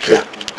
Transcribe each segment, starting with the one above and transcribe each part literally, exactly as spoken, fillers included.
是。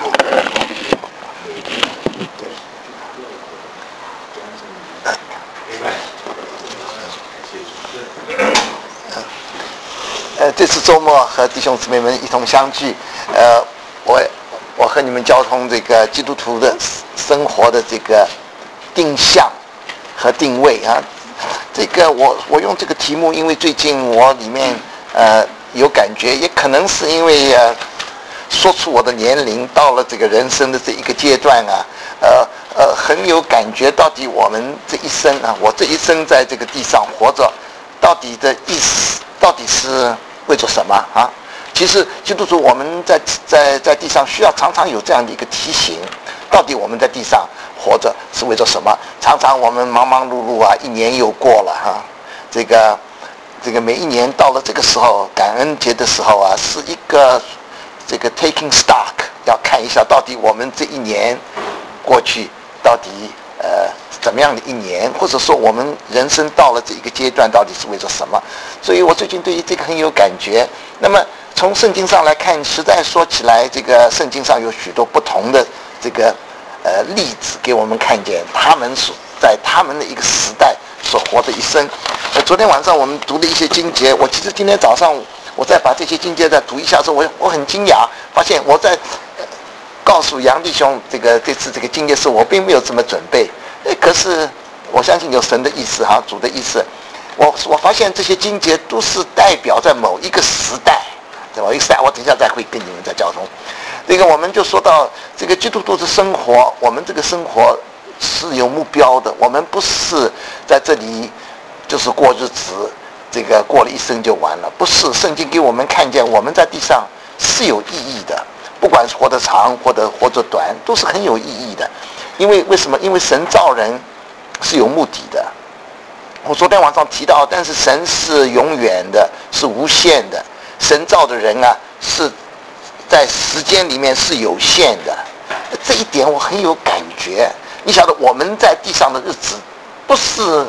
呃，这次周末和弟兄姊妹们一同相聚，呃，我我和你们交通这个基督徒的生活的这个定向和定位啊。这个我我用这个题目，因为最近我里面呃有感觉，也可能是因为呃说出我的年龄到了这个人生的这一个阶段啊，呃呃很有感觉，到底我们这一生啊，我这一生在这个地上活着，到底的意思到底是为着什么啊？其实基督徒我们在在在地上需要常常有这样的一个提醒，到底我们在地上活着是为着什么？常常我们忙忙碌碌啊，一年又过了哈、啊，这个这个每一年到了这个时候，感恩节的时候啊，是一个这个 taking stock， 要看一下到底我们这一年过去到底呃怎么样的一年，或者说我们人生到了这一个阶段到底是为着什么？所以我最近对于这个很有感觉。那么从圣经上来看，实在说起来，这个圣经上有许多不同的这个呃例子给我们看见他们所在他们的一个时代所活的一生。呃，昨天晚上我们读的一些经节，我其实今天早上我再把这些经节再读一下之后，我我很惊讶，发现我在、呃、告诉杨弟兄这个这次这个经节是我并没有这么准备，呃，可是我相信有神的意思哈，主的意思。我我发现这些经节都是代表在某一个时代，在某一个时代，我等一下再会跟你们再交通。这个我们就说到这个基督徒的生活，我们这个生活是有目标的，我们不是在这里就是过日子，这个过了一生就完了，不是。圣经给我们看见我们在地上是有意义的，不管是活得长或者活得短，都是很有意义的。因为为什么？因为神造人是有目的的。我昨天晚上提到，但是神是永远的，是无限的。神造的人啊，是在时间里面是有限的，这一点我很有感觉。你晓得我们在地上的日子不是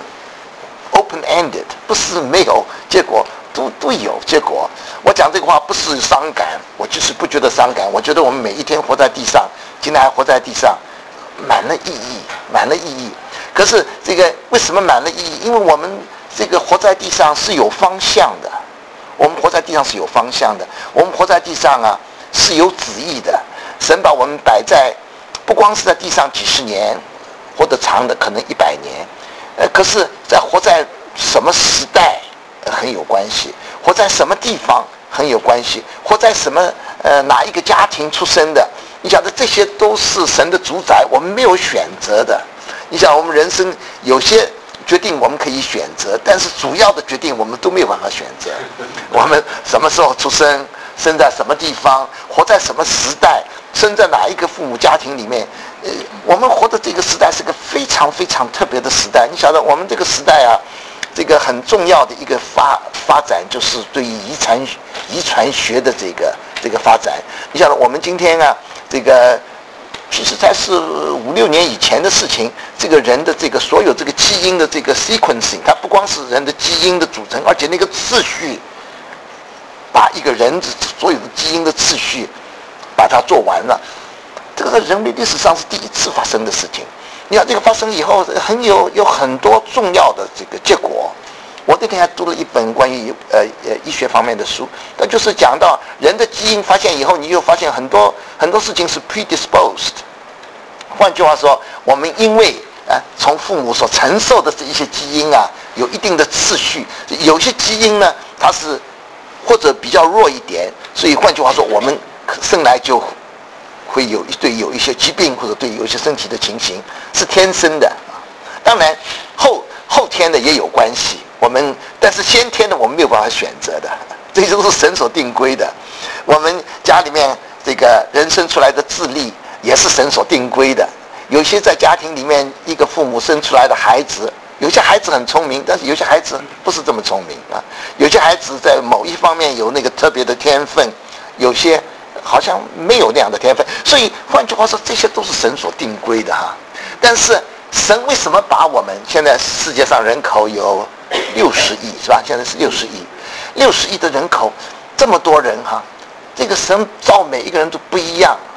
open-ended， 不是没有结果，都都有结果。我讲这个话不是伤感，我就是不觉得伤感。我觉得我们每一天活在地上，今天还活在地上，满了意义，满了意义。可是这个为什么满了意义？因为我们这个活在地上是有方向的，我们活在地上是有方向的，我们活在地上啊是有旨意的。神把我们摆在不光是在地上几十年，活得长的可能一百年，呃，可是在活在什么时代、呃、很有关系，活在什么地方很有关系，活在什么呃哪一个家庭出生的，你晓得这些都是神的主宰，我们没有选择的。你想我们人生有些决定我们可以选择，但是主要的决定我们都没有办法选择。我们什么时候出生，生在什么地方，活在什么时代，生在哪一个父母家庭里面，呃，我们活的这个时代是个非常非常特别的时代。你晓得我们这个时代啊，这个很重要的一个发发展就是对于遗传遗传学的这个这个发展。你晓得我们今天啊，这个其实才是五六年以前的事情。这个人的这个所有这个基因的这个 sequencing， 它不光是人的基因的组成，而且那个次序，把一个人所有的基因的次序把它做完了。这个在人类历史上是第一次发生的事情。你看这个发生以后，很有有很多重要的这个结果。我那天还读了一本关于呃呃医学方面的书，那就是讲到人的基因发现以后，你又发现很多很多事情是 predisposed。换句话说，我们因为啊从父母所承受的这一些基因啊，有一定的次序，有些基因呢它是或者比较弱一点，所以换句话说，我们生来就会有对有一些疾病或者对有一些身体的情形是天生的。当然后后天的也有关系，我们但是先天的我们没有办法选择的，这些都是神所定规的。我们家里面这个人生出来的智力也是神所定规的。有些在家庭里面一个父母生出来的孩子，有些孩子很聪明，但是有些孩子不是这么聪明啊。有些孩子在某一方面有那个特别的天分，有些好像没有那样的天分。所以换句话说，这些都是神所定规的哈。但是神为什么把我们现在世界上人口有六十亿是吧？现在是六十亿，六十亿的人口，这么多人哈，这个神造每一个人都不一样，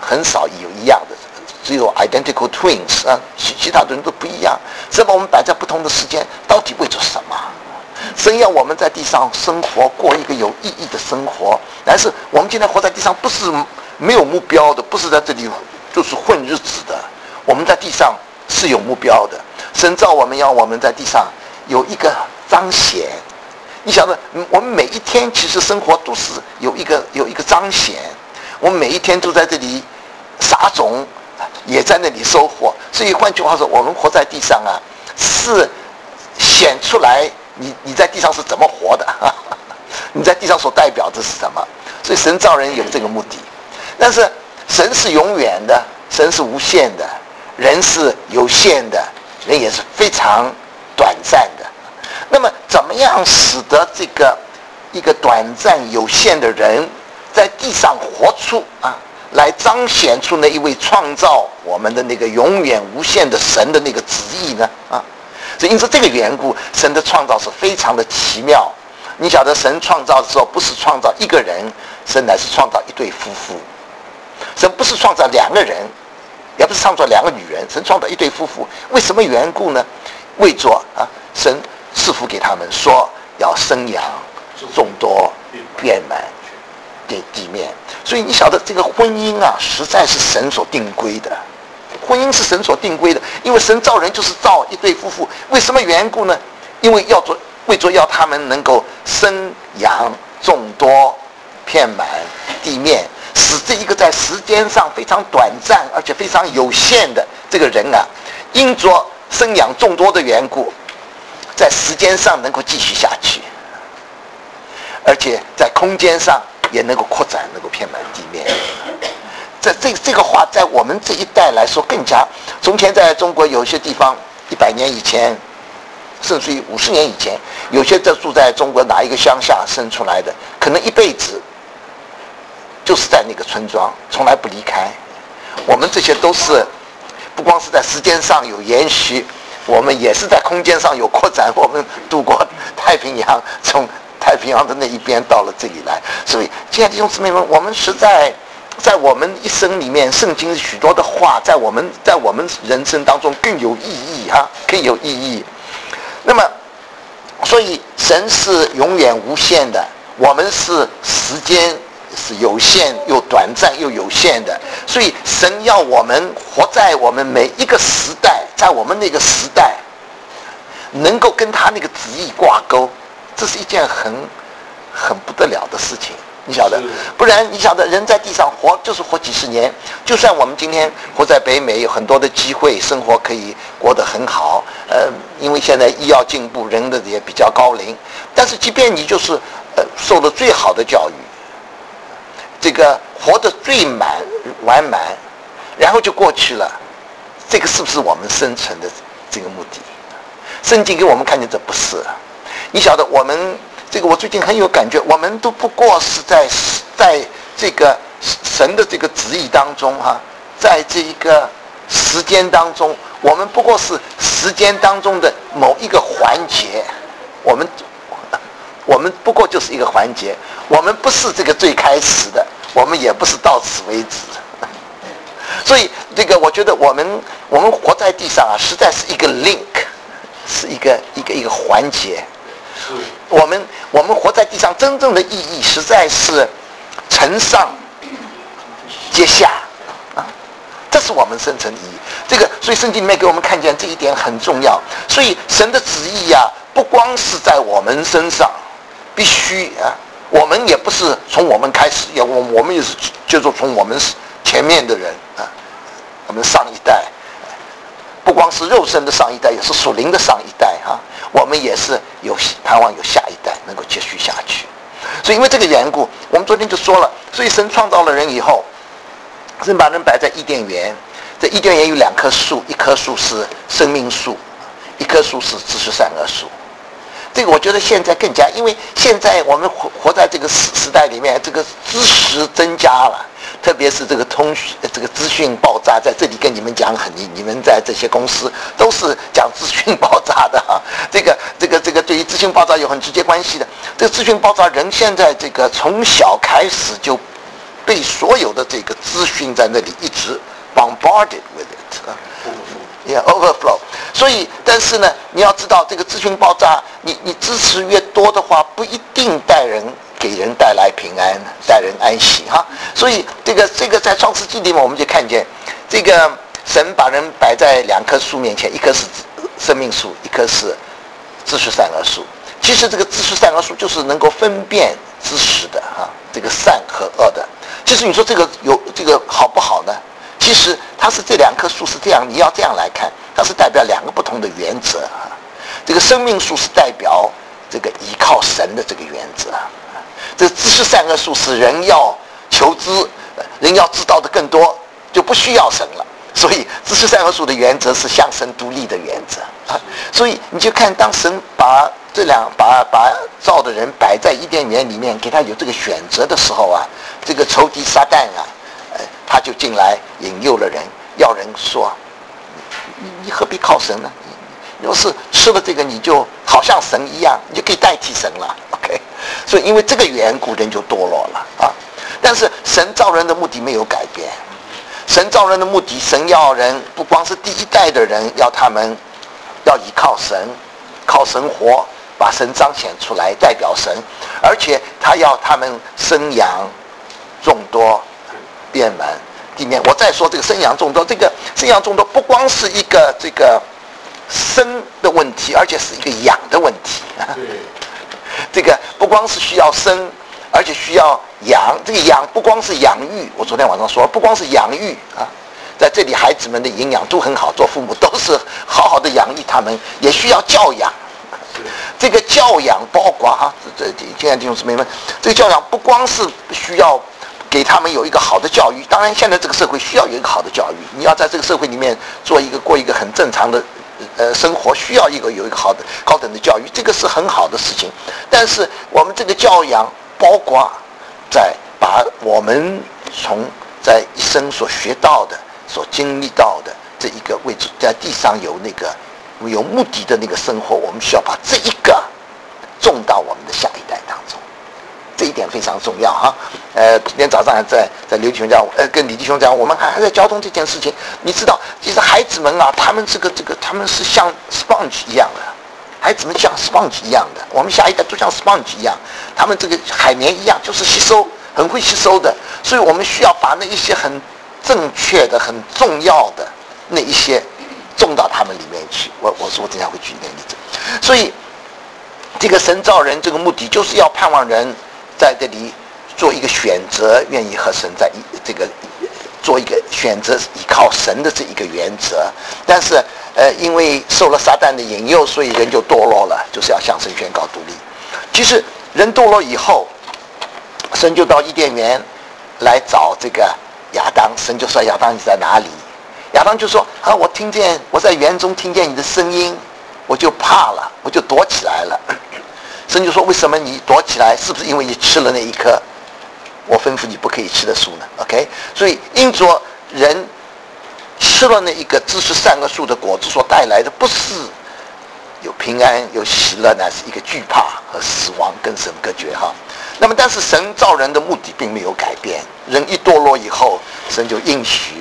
很少有一样的，只有 identical twins 啊，其其他的人都不一样。神把我们摆在不同的时间，到底为着什么？神要我们在地上生活，过一个有意义的生活。但是我们今天活在地上，不是没有目标的，不是在这里就是混日子的。我们在地上是有目标的。神造我们，要我们在地上有一个彰显。你晓得，我们每一天其实生活都是有一个有一个彰显。我们每一天都在这里撒种，也在那里收获。所以换句话说，我们活在地上啊，是显出来你你在地上是怎么活的，你在地上所代表的是什么。所以神造人有这个目的。但是神是永远的，神是无限的，人是有限的，人也是非常短暂的。那么怎么样使得这个一个短暂有限的人在地上活出啊，来彰显出那一位创造我们的那个永远无限的神的那个旨意呢？啊，所以因此这个缘故，神的创造是非常的奇妙。你晓得，神创造的时候不是创造一个人，神乃是创造一对夫妇。神不是创造两个人，也不是创造两个女人，神创造一对夫妇。为什么缘故呢？为着啊，神赐福给他们，说要生养众多，遍满给地面。所以你晓得，这个婚姻啊，实在是神所定规的。婚姻是神所定规的，因为神造人就是造一对夫妇。为什么缘故呢？因为要做，为着要他们能够生养众多，遍满地面，使这一个在时间上非常短暂而且非常有限的这个人啊，因着生养众多的缘故，在时间上能够继续下去，而且在空间上也能够扩展，能够遍满地面。这这这个话在我们这一代来说更加。从前在中国有些地方，一百年以前，甚至于五十年以前，有些在住在中国哪一个乡下生出来的，可能一辈子就是在那个村庄，从来不离开。我们这些都是不光是在时间上有延续，我们也是在空间上有扩展。我们渡过太平洋，从太平洋的那一边到了这里来。所以亲爱的弟兄姊妹们，我们实在在我们一生里面，圣经许多的话在我们在我们人生当中更有意义啊，更有意义。那么所以神是永远无限的，我们是时间是有限又短暂又有限的。所以神要我们活在我们每一个时代，在我们那个时代能够跟他那个旨意挂钩，这是一件很很不得了的事情，你晓得。不然你晓得，人在地上活就是活几十年。就算我们今天活在北美，有很多的机会，生活可以过得很好，呃，因为现在医药进步，人的也比较高龄。但是即便你就是呃受了最好的教育，这个活得最满完满，然后就过去了，这个是不是我们生存的这个目的？圣经给我们看见这不是。你晓得，我们这个我最近很有感觉，我们都不过是在在这个神的这个旨意当中哈、啊，在这一个时间当中，我们不过是时间当中的某一个环节，我们我们不过就是一个环节，我们不是这个最开始的，我们也不是到此为止。所以这个我觉得我们我们活在地上啊，实在是一个 link， 是一个一个一个环节。我们我们活在地上真正的意义，实在是承上接下啊，这是我们生存的意义。这个，所以圣经里面给我们看见这一点很重要。所以神的旨意啊，不光是在我们身上，必须啊，我们也不是从我们开始，也我我们也是就是从我们前面的人啊，我们上一代，不光是肉身的上一代，也是属灵的上一代啊。我们也是有盼望有下一代能够继续下去。所以因为这个缘故，我们昨天就说了，所以神创造了人以后，神把人摆在伊甸园。在伊甸园有两棵树，一棵树是生命树，一棵树是知识善恶树。这个我觉得现在更加，因为现在我们活活在这个时时代里面，这个知识增加了，特别是这个通讯这个资讯爆炸，在这里跟你们讲，很你你们在这些公司都是讲资讯爆炸的哈。这个这个这个对于资讯爆炸有很直接关系的。这个资讯爆炸，人现在这个从小开始就被所有的这个资讯在那里一直 bombarded with it，yeah overflow。所以，但是呢，你要知道这个资讯爆炸，你你支持越多的话，不一定带人给人带来平安，带人安息哈。所以这个这个在创世纪里面，我们就看见这个神把人摆在两棵树面前，一棵是生命树，一棵是知识善恶树。其实这个知识善恶树就是能够分辨知识的哈，这个善和恶的。其实你说这个有这个好不好呢？其实它是这两棵树是这样，你要这样来看，它是代表两个不同的原则啊。这个生命树是代表这个依靠神的这个原则，这个知识善恶树是人要求知，人要知道的更多，就不需要神了。所以知识善恶树的原则是向神独立的原则啊。所以你就看，当神把这两把把造的人摆在伊甸园里面，给他有这个选择的时候啊，这个仇敌撒旦啊，呃，他就进来引诱了人，要人说，你你何必靠神呢？要是吃了这个，你就好像神一样，你就可以代替神了。OK， 所以因为这个缘故，人就堕落了啊。但是神造人的目的没有改变，神造人的目的，神要人不光是第一代的人，要他们要依靠神，靠神活，把神彰显出来，代表神，而且他要他们生养众多，遍满地面。我再说这个生养众多，这个生养众多不光是一个这个生的问题，而且是一个养的问题。这个不光是需要生，而且需要养。这个养不光是养育，我昨天晚上说，不光是养育啊，在这里孩子们的营养都很好，做父母都是好好的养育他们，也需要教养。这个教养包括哈，这现在弟兄姊妹们，这个教养不光是需要给他们有一个好的教育，当然现在这个社会需要有一个好的教育，你要在这个社会里面做一个过一个很正常的呃生活，需要一个有一个好的高等的教育，这个是很好的事情。但是我们这个教养包括在把我们从在一生所学到的、所经历到的这一个位置，在地上有那个有目的的那个生活，我们需要把这一个种到我们的下一代当中，这一点非常重要哈。呃，今天早上还在在刘弟兄讲，呃，跟李弟兄讲，我们还还在交通这件事情。你知道，其实孩子们啊，他们这个这个，他们是像 sponge 一样的，孩子们像 sponge 一样的，我们下一代都像 sponge 一样，他们这个海绵一样，就是吸收，很会吸收的。所以我们需要把那一些很正确的、很重要的那一些种到他们里面去。我我说我等一下会举一个例子。所以这个神造人这个目的就是要盼望人在这里做一个选择，愿意和神在这个做一个选择，依靠神的这一个原则。但是呃，因为受了撒旦的引诱，所以人就堕落了，就是要向神宣告独立。其实人堕落以后，神就到伊甸园来找这个亚当，神就说：“亚当，你在哪里？”亚当就说：“啊，我听见我在园中听见你的声音，我就怕了，我就躲起来了。”神就说：“为什么你躲起来？是不是因为你吃了那一颗我吩咐你不可以吃的树呢 ？OK， 所以因着人吃了那一个知识善恶树的果子所带来的，不是有平安有喜乐，乃是一个惧怕和死亡，跟神隔绝哈。那么，但是神造人的目的并没有改变，人一堕落以后，神就应许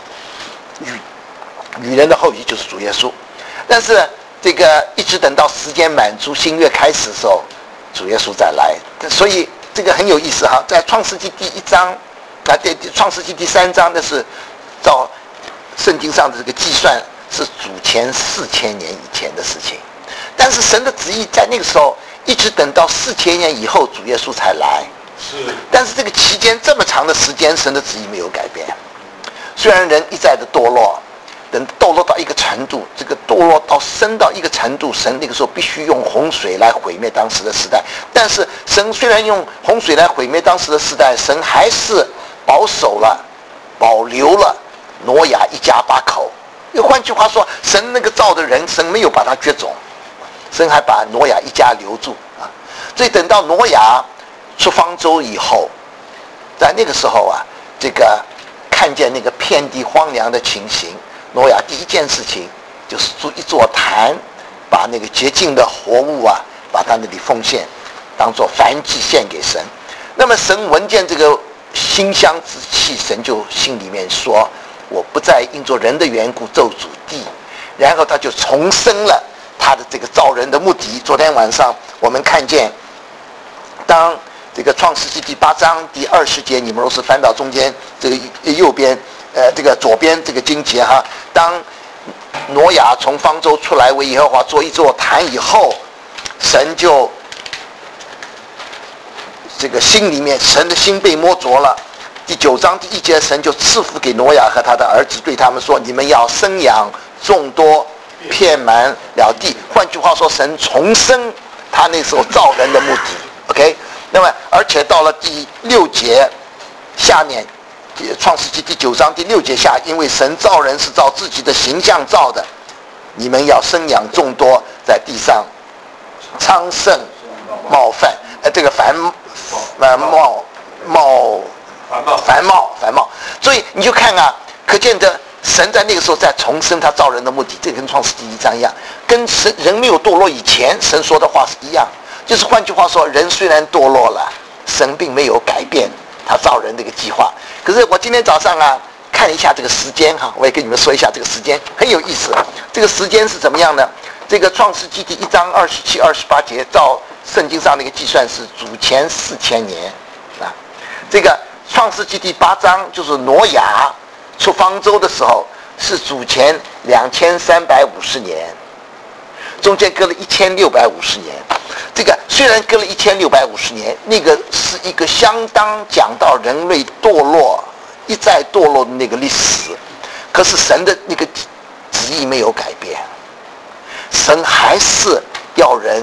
与与人的后裔就是主耶稣。但是这个一直等到时间满足，新约开始的时候，主耶稣再来。所以这个很有意思哈，在创世纪第一章啊，第创世纪第三章，那是照圣经上的这个计算，是主前四千年以前的事情。但是神的旨意在那个时候，一直等到四千年以后，主耶稣才来。 是。 但是这个期间这么长的时间，神的旨意没有改变。虽然人一再的堕落。等堕落到一个程度，这个堕落到深到一个程度，神那个时候必须用洪水来毁灭当时的时代。但是神虽然用洪水来毁灭当时的时代，神还是保守了、保留了挪亚一家八口。又换句话说，神那个造的人，神没有把他绝种，神还把挪亚一家留住啊。所以等到挪亚出方舟以后，在那个时候啊，这个看见那个遍地荒凉的情形。挪亚第一件事情就是筑一座坛，把那个洁净的活物啊，把它那里奉献，当作燔祭献给神。那么神闻见这个馨香之气，神就心里面说：“我不再因着人的缘故咒诅地。”然后他就重生了他的这个造人的目的。昨天晚上我们看见，当这个创世纪第八章第二十节，你们若是翻到中间这个右边，呃，这个左边这个经节哈，当挪亚从方舟出来为耶和华做一座坛以后，神就这个心里面，神的心被摸着了。第九章第一节，神就赐福给挪亚和他的儿子，对他们说：“你们要生养众多，遍满了地。”换句话说，神重生他那时候造人的目的。OK， 那么而且到了第六节下面，创世纪第九章第六节下，因为神造人是照自己的形象造的，你们要生养众多，在地上昌盛茂繁，呃，这个繁呃茂茂繁茂繁茂。所以你就看啊，可见得神在那个时候在重生他造人的目的，这跟创世纪一章一样，跟神人没有堕落以前神说的话是一样。就是换句话说，人虽然堕落了，神并没有改变他造人这个计划。可是我今天早上啊看一下这个时间哈，我也跟你们说一下这个时间很有意思。这个时间是怎么样呢？这个创世纪第一章二十七、二十八节，照圣经上那个计算是主前四千年啊。这个创世纪第八章就是挪亚出方舟的时候是主前两千三百五十年，中间隔了一千六百五十年。这个虽然隔了一千六百五十年，那个是一个相当讲到人类堕落、一再堕落的那个历史，可是神的那个旨意没有改变，神还是要人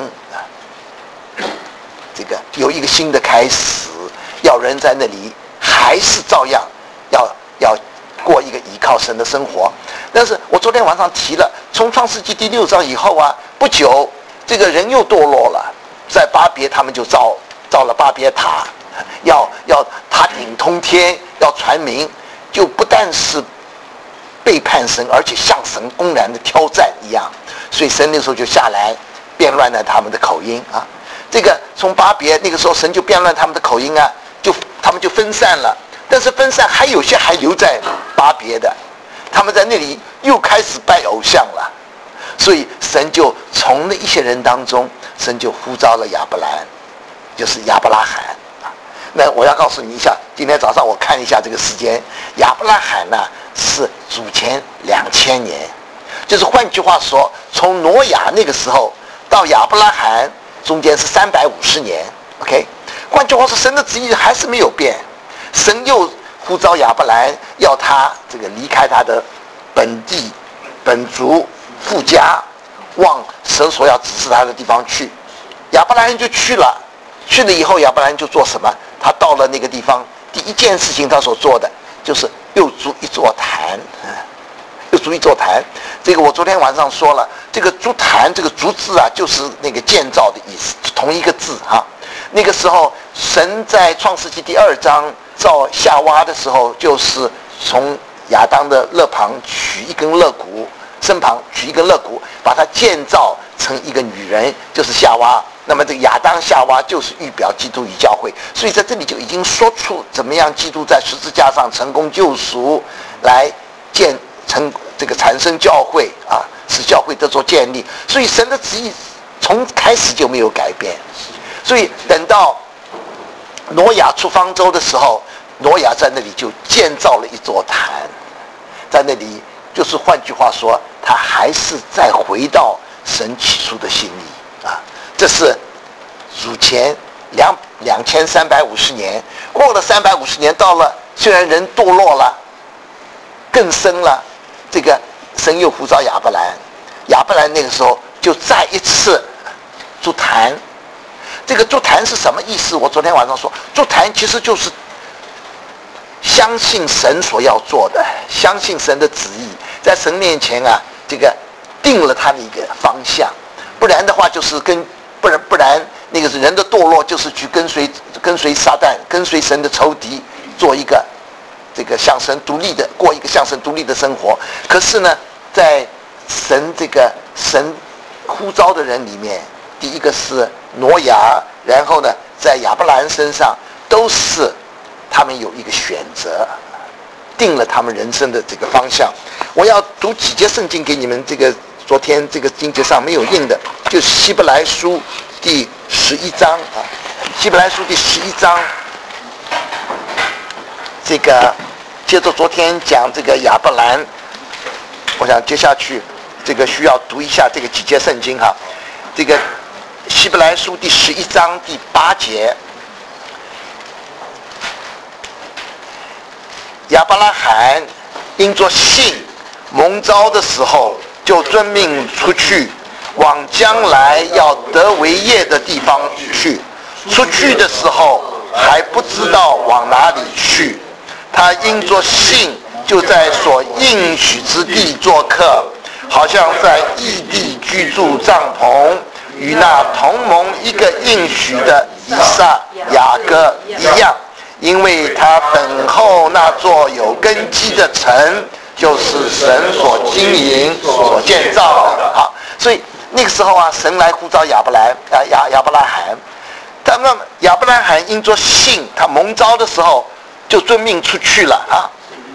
这个有一个新的开始，要人在那里还是照样要要过一个依靠神的生活。但是我昨天晚上提了，从创世纪第六章以后啊，不久这个人又堕落了，在巴别他们就造造了巴别塔，要要塔顶通天，要传名，就不但是背叛神，而且向神公然的挑战一样。所以神那时候就下来变乱了他们的口音啊。这个从巴别那个时候，神就变乱他们的口音啊，就他们就分散了。但是分散还有些还留在巴别的，他们在那里又开始拜偶像了。所以神就从那一些人当中，神就呼召了亚伯兰，就是亚伯拉罕啊。那我要告诉你一下，今天早上我看一下这个时间，亚伯拉罕呢是主前两千年，就是换句话说，从挪亚那个时候到亚伯拉罕中间是三百五十年。OK， 换句话说，神的旨意还是没有变，神又呼召亚伯兰，要他这个离开他的本地、本族、父家，往神所要指示他的地方去。亚伯兰就去了，去了以后，亚伯兰就做什么？他到了那个地方，第一件事情他所做的就是又筑一座坛，又筑一座坛。这个我昨天晚上说了，这个筑坛这个筑字啊，就是那个建造的意思，同一个字哈。那个时候，神在创世纪第二章造夏娃的时候，就是从亚当的肋旁取一根肋骨，身旁取一根肋骨，把它建造成一个女人，就是夏娃。那么这个亚当夏娃就是预表基督与教会，所以在这里就已经说出怎么样基督在十字架上成功救赎，来建成这个产生教会啊，使教会得做建立。所以神的旨意从开始就没有改变。所以等到挪亚出方舟的时候，挪亚在那里就建造了一座坛，在那里就是换句话说，他还是再回到神起初的心意啊。这是主前两两千三百五十年，过了三百五十年，到了虽然人堕落了，更深了，这个神又呼召亚伯兰，亚伯兰那个时候就再一次筑坛。这个筑坛是什么意思？我昨天晚上说，筑坛其实就是相信神所要做的，相信神的旨意，在神面前啊，这个定了他的一个方向。不然的话，就是跟不然不然那个是人的堕落，就是去跟随跟随撒旦，跟随神的仇敌，做一个这个向神独立的过一个向神独立的生活。可是呢，在神这个神呼召的人里面，第一个是挪亚，然后呢，在亚伯兰身上都是他们有一个选择，定了他们人生的这个方向。我要读几节圣经给你们，这个昨天这个经节上没有印的，就是希伯来书第十一章啊，希伯来书第十一章，这个接着昨天讲这个亚伯兰，我想接下去这个需要读一下这个几节圣经哈，这个希伯来书第十一章第八节。亚伯拉罕因着信蒙召的时候，就遵命出去，往将来要得为业的地方去。出去的时候还不知道往哪里去，他因着信就在所应许之地做客，好像在异地居住帐篷，与那同盟一个应许的以撒、雅各一样。因为他等候那座有根基的城，就是神所经营、所建造的。好，所以那个时候啊，神来呼召亚伯兰啊亚亚伯拉罕，但那亚伯拉罕因着信，他蒙召的时候就遵命出去了啊。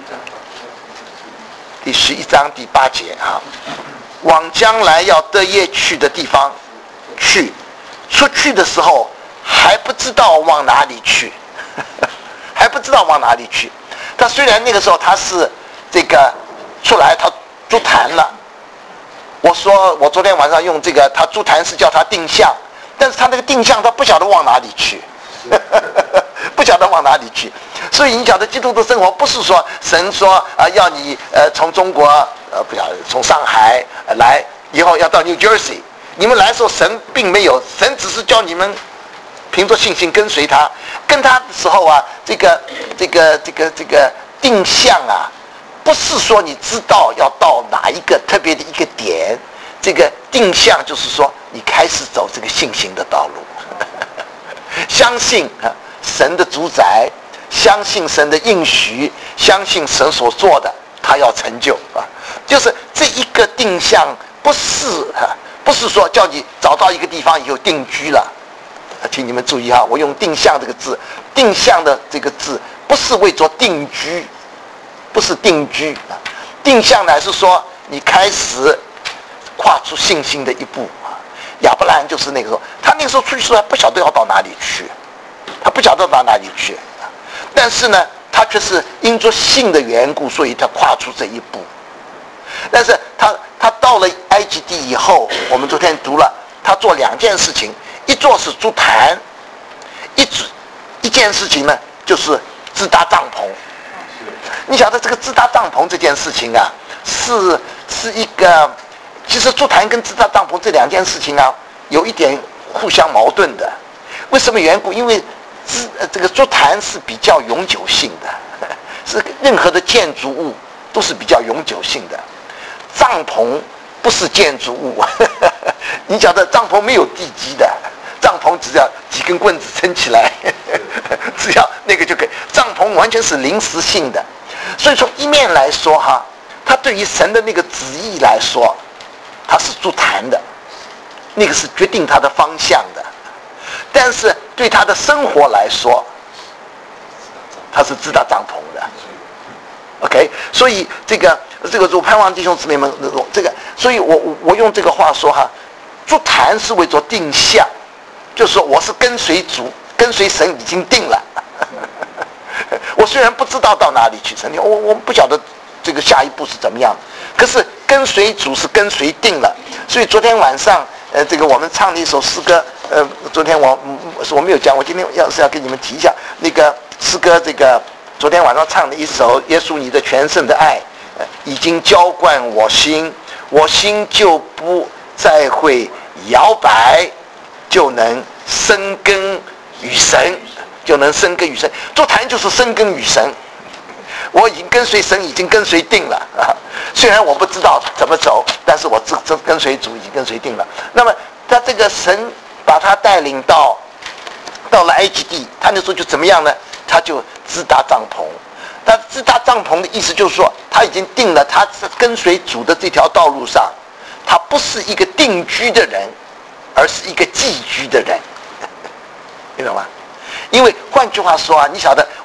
第十一章第八节啊，往将来要得业去的地方去，出去的时候还不知道往哪里去。还不知道往哪里去。他虽然那个时候他是这个出来，他筑坛了。我说我昨天晚上用这个，他筑坛是叫他定向，但是他那个定向他不晓得往哪里去，不晓得往哪里去。所以你晓得基督的生活不是说神说啊、呃、要你呃从中国呃不晓得从上海、呃、来，以后要到 New Jersey， 你们来的时候神并没有，神只是叫你们凭着信心跟随他，跟他的时候啊，这个这个这个这个定向啊，不是说你知道要到哪一个特别的一个点，这个定向就是说你开始走这个信心的道路，相信啊神的主宰，相信神的应许，相信神所做的他要成就啊，就是这一个定向不是啊，不是说叫你找到一个地方以后定居了。请你们注意哈，我用定向这个字，定向的这个字不是为着定居，不是定居，定向乃是说你开始跨出信心的一步。亚伯兰就是那个时候，他那个时候出去时候还不晓得要到哪里去，他不晓得到哪里去，但是呢，他却是因着信的缘故，所以他跨出这一步。但是他他到了埃及地以后，我们昨天读了，他做两件事情。一做是筑坛，一一件事情呢就是支搭帐篷。你晓得这个支搭帐篷这件事情啊，是是一个，其实筑坛跟支搭帐篷这两件事情啊，有一点互相矛盾的。为什么缘故？因为支这个筑坛是比较永久性的，是任何的建筑物都是比较永久性的，帐篷不是建筑物。你晓得帐篷没有地基的。帐篷只要几根棍子撑起来，只要那个就可以。帐篷完全是临时性的，所以从一面来说哈，它对于神的那个旨意来说，它是筑坛的，那个是决定它的方向的。但是对他的生活来说，他是支搭帐篷的。OK， 所以这个这个我盼望弟兄姊妹们，这个，所以我我用这个话说哈，筑坛是为着定向。就是说我是跟随主，跟随神已经定了。我虽然不知道到哪里去，神，我我不晓得这个下一步是怎么样，可是跟随主是跟随定了。所以昨天晚上，呃，这个我们唱了一首诗歌，呃，昨天我我没有讲，我今天要是要跟你们提一下那个诗歌，这个昨天晚上唱的一首《耶稣你的全胜的爱》，呃，已经浇灌我心，我心就不再会摇摆。就能生根与神，就能生根与神。做坛就是生根与神。我已经跟随神，已经跟随定了啊。虽然我不知道怎么走，但是我这这跟随主已经跟随定了。那么他这个神把他带领到到了埃及地，他那时候就怎么样呢？他就支搭帐篷。他支搭帐篷的意思就是说，他已经定了，他是跟随主的这条道路上，他不是一个定居的人。而是一个寄居的人，你懂吗？因为换句话说啊，你晓得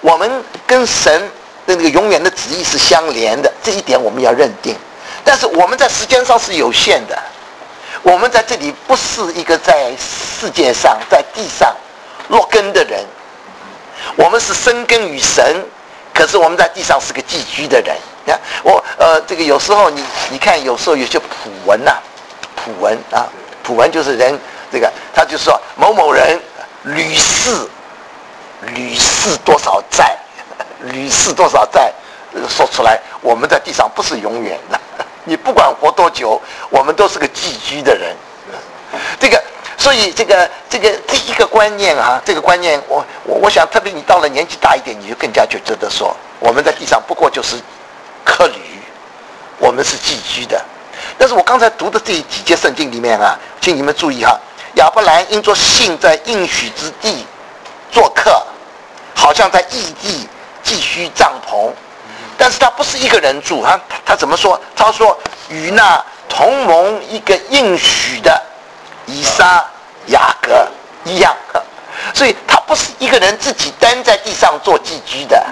我们跟神的那个永远的旨意是相连的，这一点我们要认定。但是我们在时间上是有限的，我们在这里不是一个在世界上在地上落根的人，我们是生根于神，可是我们在地上是个寄居的人。我呃，这个有时候你你看，有时候有些普文呐、啊，普文啊，普文就是人这个，他就说某某人屡试屡试多少债，屡试多少债，说出来，我们在地上不是永远的，你不管活多久，我们都是个寄居的人。这个，所以这个这个这一个观念啊，这个观念，我我我想，特别你到了年纪大一点，你就更加觉得说，我们在地上不过就是客旅，我们是寄居的。但是我刚才读的这几节圣经里面啊，请你们注意哈，亚伯兰因着信在应许之地做客，好像在异地寄居帐篷，但是他不是一个人住，他他怎么说？他说与那同盟一个应许的以撒、雅各一样，所以他不是一个人自己单在地上做寄居的。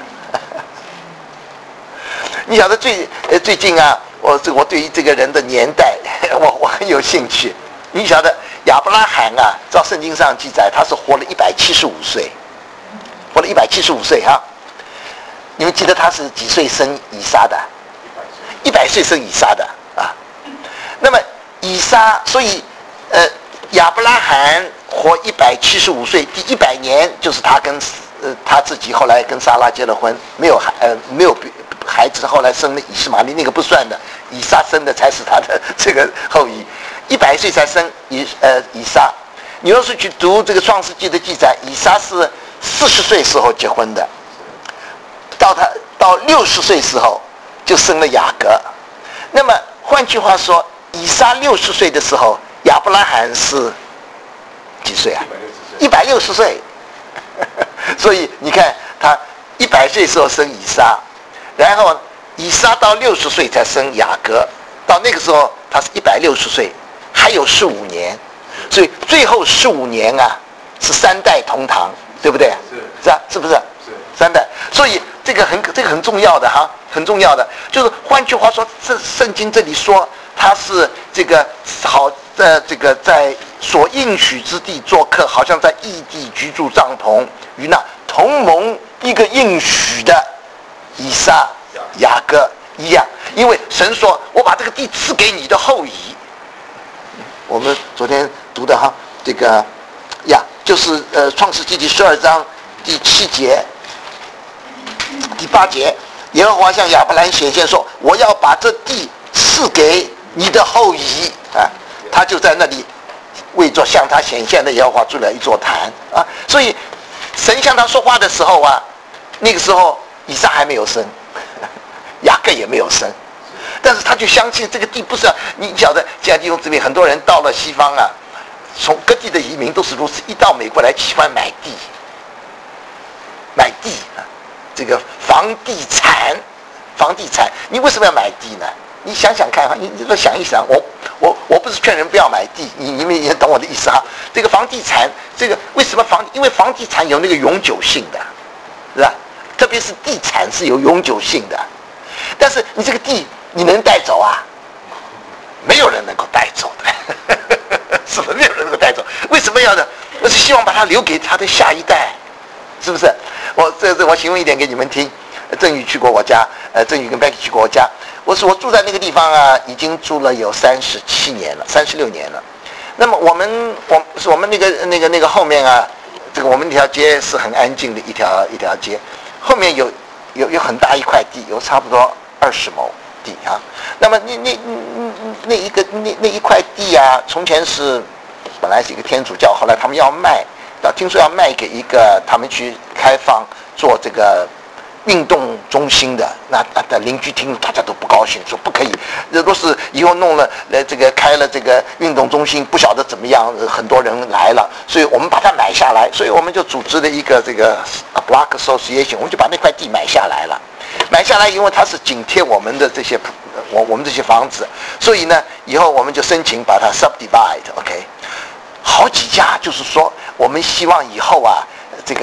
你晓得最呃最近啊，我这我对于这个人的年代，我我很有兴趣。你晓得亚伯拉罕啊，照圣经上记载，他是活了一百七十五岁，活了一百七十五岁哈。你们记得他是几岁生以撒的？一百岁生以撒的啊。那么以撒，所以呃亚伯拉罕活一百七十五岁，第一百年就是他跟呃他自己后来跟撒拉结了婚，没有孩呃没有孩子，后来生了以实玛利，那个不算的，以撒生的才是他的这个后裔。一百岁才生以呃以撒。你要是去读这个创世纪的记载，以撒是四十岁时候结婚的，到他到六十岁时候就生了雅各。那么换句话说，以撒六十岁的时候，亚伯拉罕是几岁啊？一百六十岁。所以你看，他一百岁时候生以撒，然后以撒到六十岁才生雅各，到那个时候他是一百六十岁，还有十五年，所以最后十五年啊是三代同堂，对不对？是是啊，是不是？是三代，所以这个很这个很重要的哈，很重要的，就是换句话说，这圣经这里说他是这个好在这个在所应许之地做客，好像在异地居住帐篷，与那同盟一个应许的以撒、雅各一样，因为神说我把这个地赐给你的后裔。我们昨天读的哈，这个呀，就是呃创世纪第十二章第七节、第八节，耶和华向亚伯兰显现说，我要把这地赐给你的后裔啊，他就在那里为着向他显现的耶和华筑了一座坛啊，所以神向他说话的时候啊，那个时候以撒还没有生，雅各也没有生，但是他就相信这个地不是、啊、你晓得，现在弟兄姊妹，很多人到了西方啊，从各地的移民都是如此，一到美国来喜欢买地，买地啊，这个房地产，房地产，你为什么要买地呢？你想想看哈，你这个想一想，我我我不是劝人不要买地，你你们也懂我的意思哈。这个房地产，这个为什么房？因为房地产有那个永久性的，是吧？特别是地产是有永久性的，但是你这个地你能带走啊？没有人能够带走的，是不是？没有人能够带走？为什么要呢？我是希望把它留给他的下一代，是不是？我这这我形容一点给你们听。郑宇去过我家，呃，郑宇跟 Becky 去过我家。我是我住在那个地方啊，已经住了有三十七年了，三十六年了。那么我们我是我们那个那个那个后面啊，这个我们那条街是很安静的一条一条街，后面有有有很大一块地，有差不多二十亩地啊。那么那那那一个那那一块地啊，从前是本来是一个天主教，后来他们要卖，听说要卖给一个他们去开放做这个运动中心的，那那邻居听大家都不高兴，说不可以，若是以后弄了呃这个开了这个运动中心，不晓得怎么样，很多人来了，所以我们把它买下来，所以我们就组织了一个这个 block association， 我们就把那块地买下来了。买下来，因为它是紧贴我们的这些我我们这些房子，所以呢，以后我们就申请把它 subdivide，OK， 好几家就是说，我们希望以后啊，这个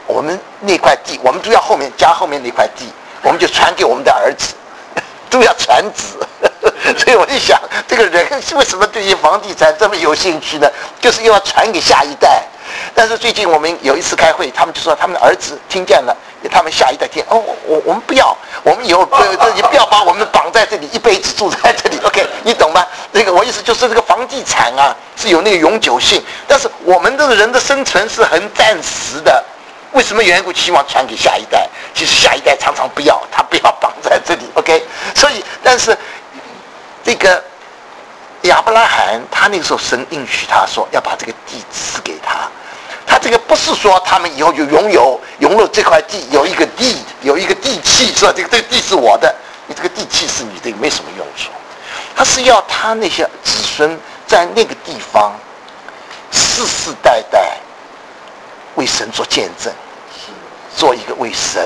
我们那块地，我们都要后面家后面那块地，我们就传给我们的儿子，都要传子。所以我就想，这个人为什么对于房地产这么有兴趣呢？就是又要传给下一代。但是最近我们有一次开会，他们就说他们的儿子听见了，他们下一代听哦，我我们不要，我们以后不你不要把我们绑在这里，一辈子住在这里 ，OK， 你懂吗？这个我意思就是这个房地产啊是有那个永久性，但是我们这个人的生存是很暂时的。为什么缘故希望传给下一代？其实下一代常常不要，他不要绑在这里 ，OK。所以，但是这个亚伯拉罕他那个时候神应许他说要把这个地赐给他。他这个不是说他们以后就拥有拥有这块地，有一个地有一个地契，说这个这个地是我的，你这个地契是你的，没什么用处。他是要他那些子孙在那个地方世世代代为神做见证，做一个为神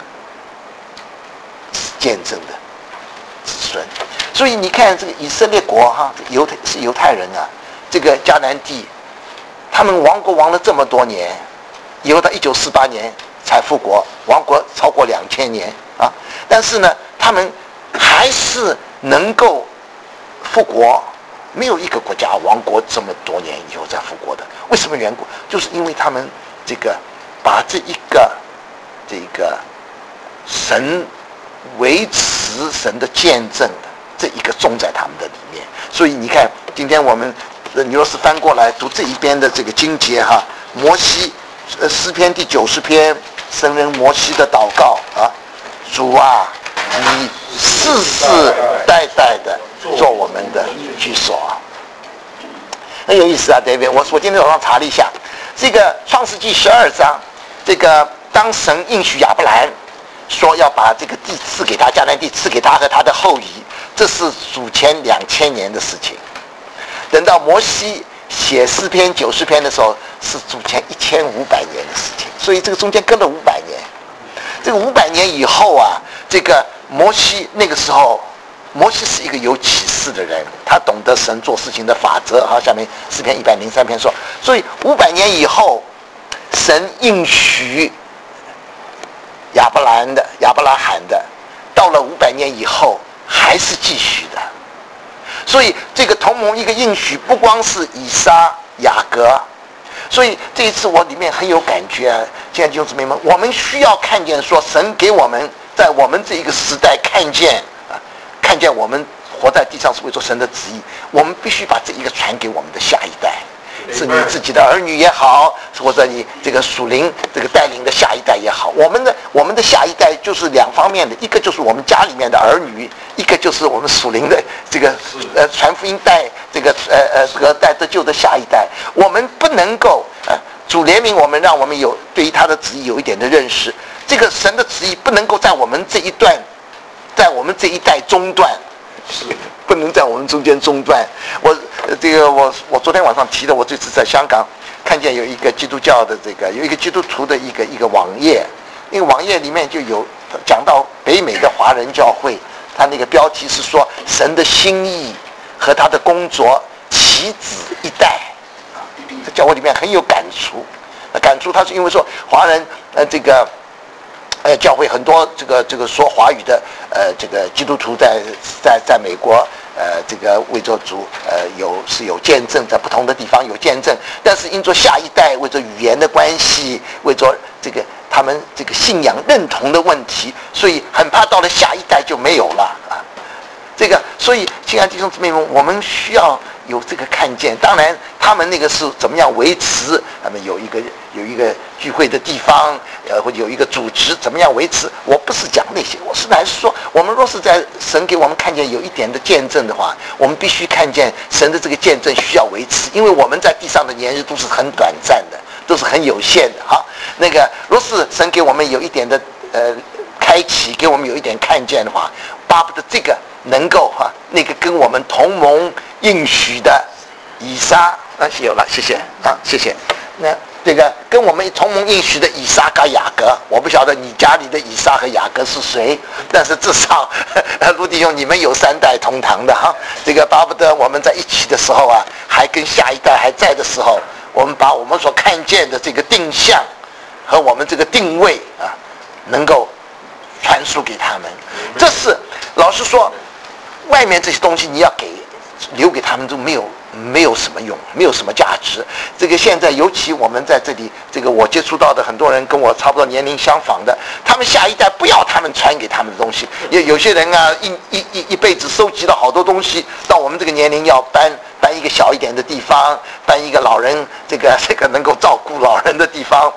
见证的子孙。所以你看这个以色列国哈，犹太是犹太人啊，这个迦南地。他们亡国亡了这么多年，以后到一九四八年才复国，亡国超过两千年啊！但是呢，他们还是能够复国，没有一个国家亡国这么多年以后再复国的。为什么缘故？就是因为他们这个把这一个这个神维持神的见证的这一个种在他们的里面。所以你看，今天我们。你若是翻过来读这一边的这个经节哈，摩西，呃诗篇第九十篇，神人摩西的祷告啊，主啊，你世世代代的做我们的居所啊，很有意思啊，对不对？我我今天早上查了一下，这个创世纪十二章，这个当神应许亚伯兰说要把这个地赐给他，迦南地赐给他和他的后裔，这是主前两千年的事情。等到摩西写诗篇九十篇的时候，是主前一千五百年的事情，所以这个中间隔了五百年。这个五百年以后啊，这个摩西那个时候，摩西是一个有启示的人，他懂得神做事情的法则。好，下面诗篇一百零三篇说，所以五百年以后，神应许亚伯兰的、亚伯拉罕的，到了五百年以后还是继续的。所以这个同盟一个应许，不光是以撒、雅各，所以这一次我里面很有感觉啊！亲爱的弟兄姊妹们，我们需要看见说，神给我们在我们这一个时代看见啊，看见我们活在地上是为做神的旨意，我们必须把这一个传给我们的下一代，是你自己的儿女也好，或者你这个属灵这个带领的下一代也好，我们的我们的下一代就是两方面的，一个就是我们家里面的儿女，一个就是我们属灵的这个呃传福音带这个呃呃这个带得救的下一代。我们不能够呃主怜悯我们，让我们有对于他的旨意有一点的认识。这个神的旨意不能够在我们这一段，在我们这一代中断。不能在我们中间中断。我这个我我昨天晚上提的，我这次在香港看见有一个基督教的这个有一个基督徒的一个一个网页，那个网页里面就有讲到北美的华人教会，他那个标题是说神的心意和他的工作其子一代，这教会里面很有感触。感触他是因为说华人呃这个。呃，教会很多这个这个说华语的呃这个基督徒在在在美国呃这个为着主呃有是有见证，在不同的地方有见证，但是因着下一代为着语言的关系，为着这个他们这个信仰认同的问题，所以很怕到了下一代就没有了啊。这个，所以亲爱的弟兄姊妹们，我们需要有这个看见。当然，他们那个是怎么样维持？他们有一个有一个聚会的地方，呃，或者有一个组织，怎么样维持？我不是讲那些，我是来说，我们若是在神给我们看见有一点的见证的话，我们必须看见神的这个见证需要维持，因为我们在地上的年日都是很短暂的，都是很有限的。哈，那个若是神给我们有一点的呃开启，给我们有一点看见的话，巴不得这个。能够哈、啊，那个跟我们同盟应许的以撒啊，有了，谢谢啊，谢谢。那这个跟我们同盟应许的以撒跟雅各，我不晓得你家里的以撒和雅各是谁，但是至少陆弟兄你们有三代同堂的哈。这个巴不得我们在一起的时候啊，还跟下一代还在的时候，我们把我们所看见的这个定向和我们这个定位啊，能够传输给他们。这是老实说，外面这些东西你要给留给他们都没有没有什么用，没有什么价值。这个现在尤其我们在这里，这个我接触到的很多人跟我差不多年龄相仿的，他们下一代不要他们传给他们的东西。有有些人啊，一一一一辈子收集了好多东西，到我们这个年龄要搬搬一个小一点的地方，搬一个老人这个这个能够照顾老人的地方。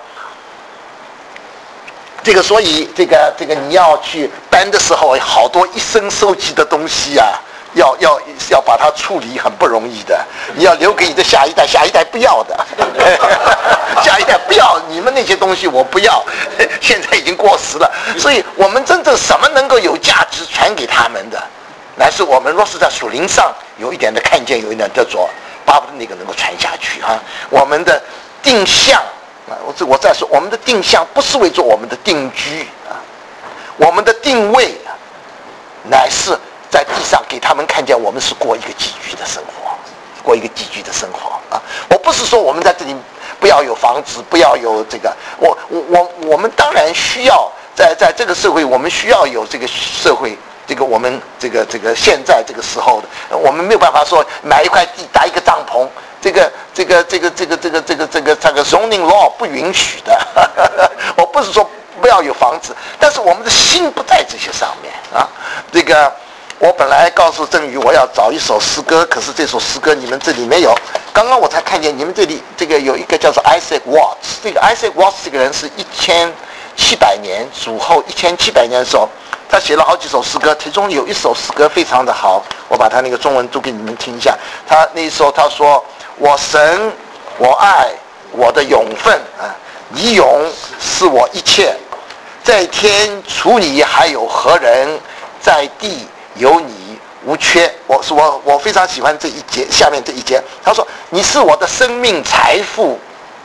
这个所以这个这个你要去搬的时候，好多一生收集的东西啊。要要要把它处理很不容易的，你要留给你的下一代，下一代不要的，下一代不要你们那些东西，我不要，现在已经过时了。所以我们真正什么能够有价值传给他们的，乃是我们若是在属灵上有一点的看见，有一点得着，巴不得那个能够传下去啊。我们的定向啊，我这我再说，我们的定向不是为做我们的定居啊，我们的定位啊，乃是在地上给他们看见，我们是过一个寄居的生活，过一个寄居的生活啊！我不是说我们在这里不要有房子，不要有这个，我我我我们当然需要在在这个社会，我们需要有这个社会，这个我们这个这个现在这个时候的，我们没有办法说买一块地搭一个帐篷，这个这个这个这个这个这个这个这个 zoning law 不允许的。我不是说不要有房子，但是我们的心不在这些上面啊，这个。我本来告诉郑宇我要找一首诗歌，可是这首诗歌你们这里没有。刚刚我才看见你们这里这个有一个叫做 Isaac Watts， 这个 Isaac Watts 这个人是一千七百年主后一千七百年的时候，他写了好几首诗歌，其中有一首诗歌非常的好，我把他那个中文读给你们听一下。他那时候他说：“我神，我爱，我的永分啊，你永是我一切，在天除你还有何人，在地。”有你无缺，我是我我非常喜欢这一节下面这一节。他说：“你是我的生命财富，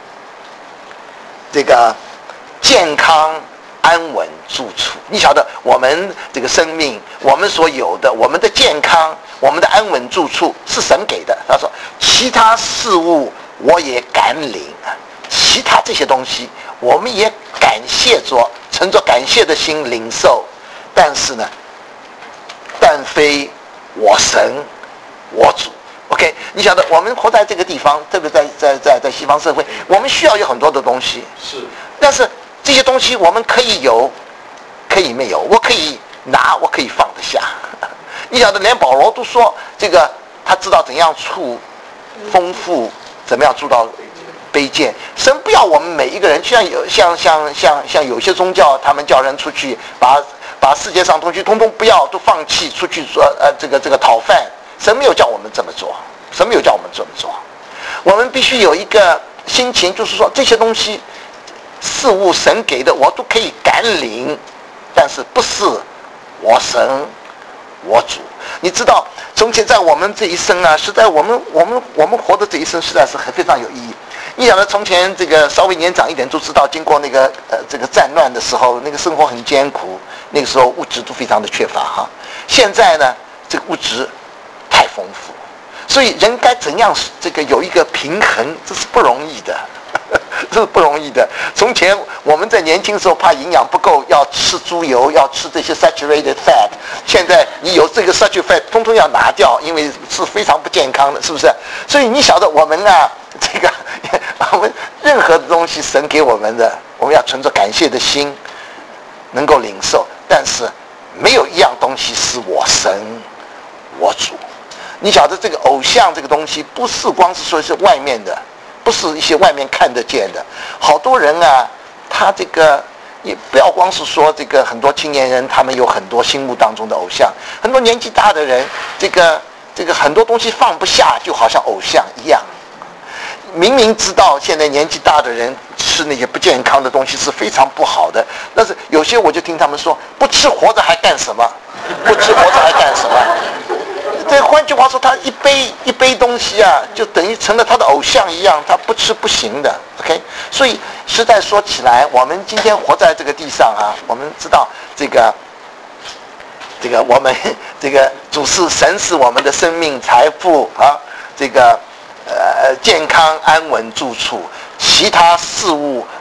这个健康安稳住处。”你晓得，我们这个生命，我们所有的，我们的健康，我们的安稳住处是神给的。他说：“其他事物我也感领啊，其他这些东西我们也感谢着，存着感谢的心领受，但是呢。”但非我神，我主。OK， 你晓得，我们活在这个地方，特别在在在在西方社会，我们需要有很多的东西。 是。 但是这些东西我们可以有，可以没有。我可以拿，我可以放得下。你晓得，连保罗都说，这个他知道怎样处丰富，怎么样做到卑贱。神不要我们每一个人，像有像像像像有些宗教，他们叫人出去把。把世界上东西通通不要，都放弃，出去做呃这个这个讨饭。神没有叫我们这么做，神没有叫我们这么做。我们必须有一个心情，就是说这些东西事物神给的，我都可以感领，但是不是我神我主。你知道，从前在我们这一生啊，实在我们我们我们活的这一生实在是很非常有意义。你晓得，从前这个稍微年长一点都知道，经过那个呃这个战乱的时候，那个生活很艰苦，那个时候物质都非常的缺乏哈。现在呢，这个物质太丰富，所以人该怎样这个有一个平衡，这是不容易的。这是不容易的。从前我们在年轻的时候怕营养不够，要吃猪油，要吃这些 saturated fat。现在你有这个 saturated fat， 通通要拿掉，因为是非常不健康的，是不是？所以你晓得我们啊，这个我们任何的东西神给我们的，我们要存着感谢的心，能够领受。但是没有一样东西是我神我主。你晓得这个偶像这个东西，不是光是说是外面的。不是一些外面看得见的，好多人啊，他这个也不要光是说这个很多青年人，他们有很多心目当中的偶像，很多年纪大的人，这个这个很多东西放不下，就好像偶像一样。明明知道现在年纪大的人吃那些不健康的东西是非常不好的，但是有些我就听他们说，不吃活着还干什么？不吃活着还干什么？这换句话说，他一杯一杯东西啊，就等于成了他的偶像一样，他不吃不行的。OK， 所以实在说起来，我们今天活在这个地上啊，我们知道这个这个我们这个主是神是我们的生命财富啊，这个呃健康安稳住处，其他事物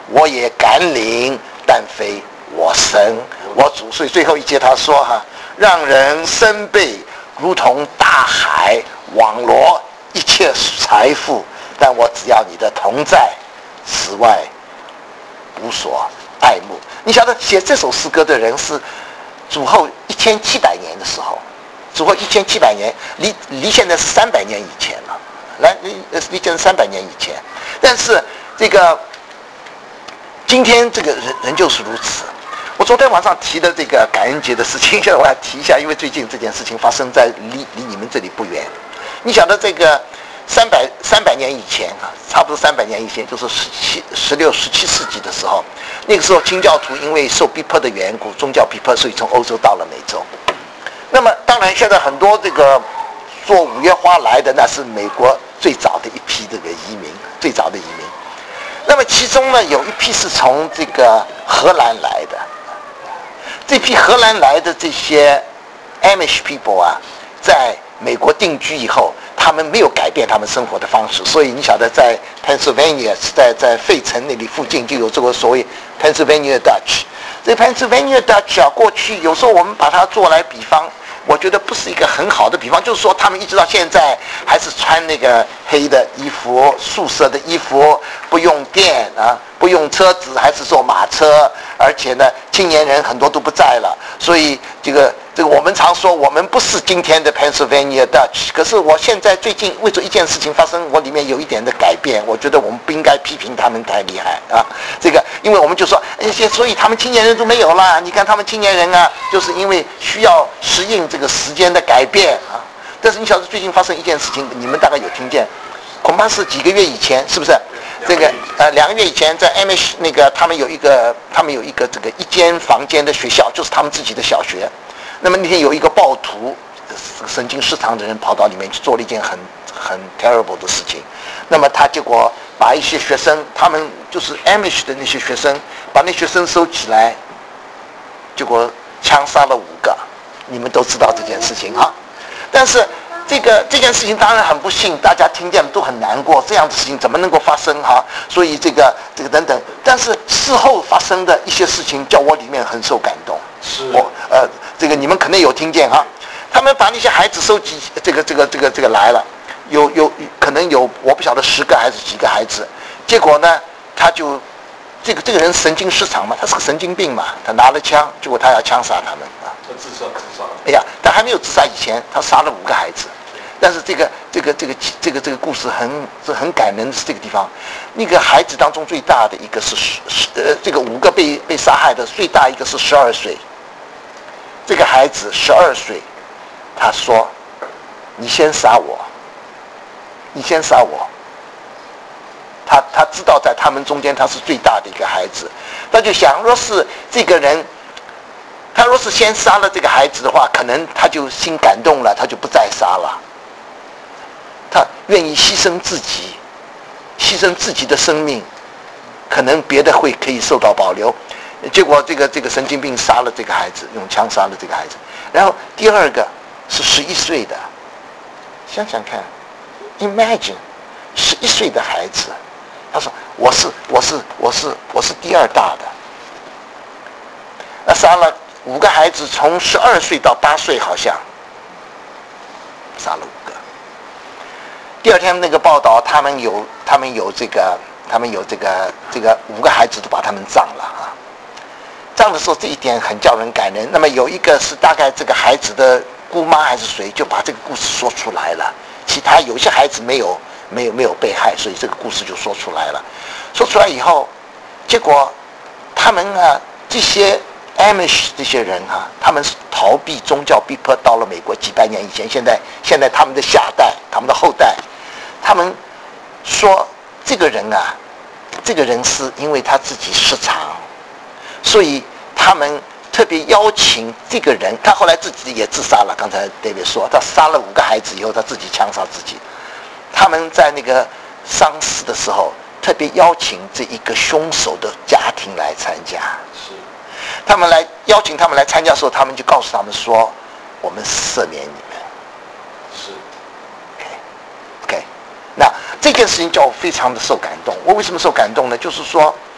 我也敢领，但非我生我主。所以最后一节他说哈，让人生背如同大海网罗一切财富，但我只要你的同在，此外无所爱慕。你晓得写这首诗歌的人是主后一千七百年的时候，主后一千七百年，离离现在是三百年以前了，来离离现在三百年以前。但是这个今天这个人人就是如此。我昨天晚上提的这个感恩节的事情，现在我要提一下，因为最近这件事情发生在离离你们这里不远。你晓得这个三百三百年以前啊，差不多三百年以前，就是十七、十六、十七世纪的时候，那个时候清教徒因为受逼迫的缘故，宗教逼迫，所以从欧洲到了美洲。那么当然，现在很多这个坐五月花来的，那是美国最早的一批这个移民，最早的移民。那么其中呢，有一批是从这个荷兰来的。这批荷兰来的这些 Amish people 啊，在美国定居以后，他们没有改变他们生活的方式，所以你晓得，在 Pennsylvania， 在在费城那里附近就有这个所谓 Pennsylvania Dutch。这 Pennsylvania Dutch 啊，过去有时候我们把它做来比方，我觉得不是一个很好的比方，就是说他们一直到现在还是穿那个黑的衣服、素色的衣服，不用电啊，不用车子，还是坐马车，而且呢，青年人很多都不在了，所以这个这个我们常说我们不是今天的 Pennsylvania Dutch。可是我现在最近为着一件事情发生，我里面有一点的改变，我觉得我们不应该批评他们太厉害啊。这个，因为我们就说，哎，所以他们青年人都没有了。你看他们青年人啊，就是因为需要适应这个时间的改变啊。但是你晓得最近发生一件事情，你们大概有听见，恐怕是几个月以前，是不是？这个呃，两个月以前在 Amish 那个他们有一个，他们有一个这个一间房间的学校，就是他们自己的小学。那么那天有一个暴徒，神经失常的人跑到里面去做了一件很很 terrible 的事情。那么他结果把一些学生，他们就是 Amish 的那些学生，把那学生收起来，结果枪杀了五个。你们都知道这件事情哈。但是这个这件事情当然很不幸，大家听见了都很难过，这样的事情怎么能够发生哈？所以这个这个等等，但是事后发生的一些事情，叫我里面很受感动。 是我呃，这个你们可能有听见哈，他们把那些孩子收集，这个这个这个这个来了，有有可能有我不晓得十个还是几个孩子，结果呢，他就这个这个人神经失常嘛，他是个神经病嘛，他拿了枪，结果他要枪杀他们啊。 他自杀自杀。 哎呀，他还没有自杀以前，他杀了五个孩子。但是这个这个这个这个这个故事很是很感人的是这个地方，那个孩子当中最大的一个是十十呃这个五个被被杀害的最大一个是十二岁，这个孩子十二岁，他说：“你先杀我，你先杀我。”他他知道在他们中间他是最大的一个孩子，他就想，若是这个人，他若是先杀了这个孩子的话，可能他就心感动了，他就不再杀了。他愿意牺牲自己，牺牲自己的生命，可能别的会可以受到保留。结果这个这个神经病杀了这个孩子，用枪杀了这个孩子。然后第二个是十一岁的，想想看 ，imagine 十一岁的孩子，他说我是我是我是我是第二大的，那杀了五个孩子，从十二岁到八岁，好像杀了五个。第二天那个报道，他们有他们有这个他们有这个这个五个孩子都把他们葬了啊！葬的时候这一点很叫人感人。那么有一个是大概这个孩子的姑妈还是谁，就把这个故事说出来了。其他有些孩子没有没有没有被害，所以这个故事就说出来了。说出来以后，结果他们啊这些 Amish 这些人啊，他们逃避宗教逼迫到了美国几百年以前，现在现在他们的下代，他们的后代。他们说这个人啊，这个人是因为他自己失常，所以他们特别邀请这个人。他后来自己也自杀了。刚才 David 说，他杀了五个孩子以后，他自己枪杀自己。他们在那个丧事的时候，特别邀请这一个凶手的家庭来参加。 是， 他们来邀请他们来参加的时候，他们就告诉他们说：“我们赦免你们。” 是。 OK， 那这件事情叫我非常的受感动。我为什么受感动呢？就是说，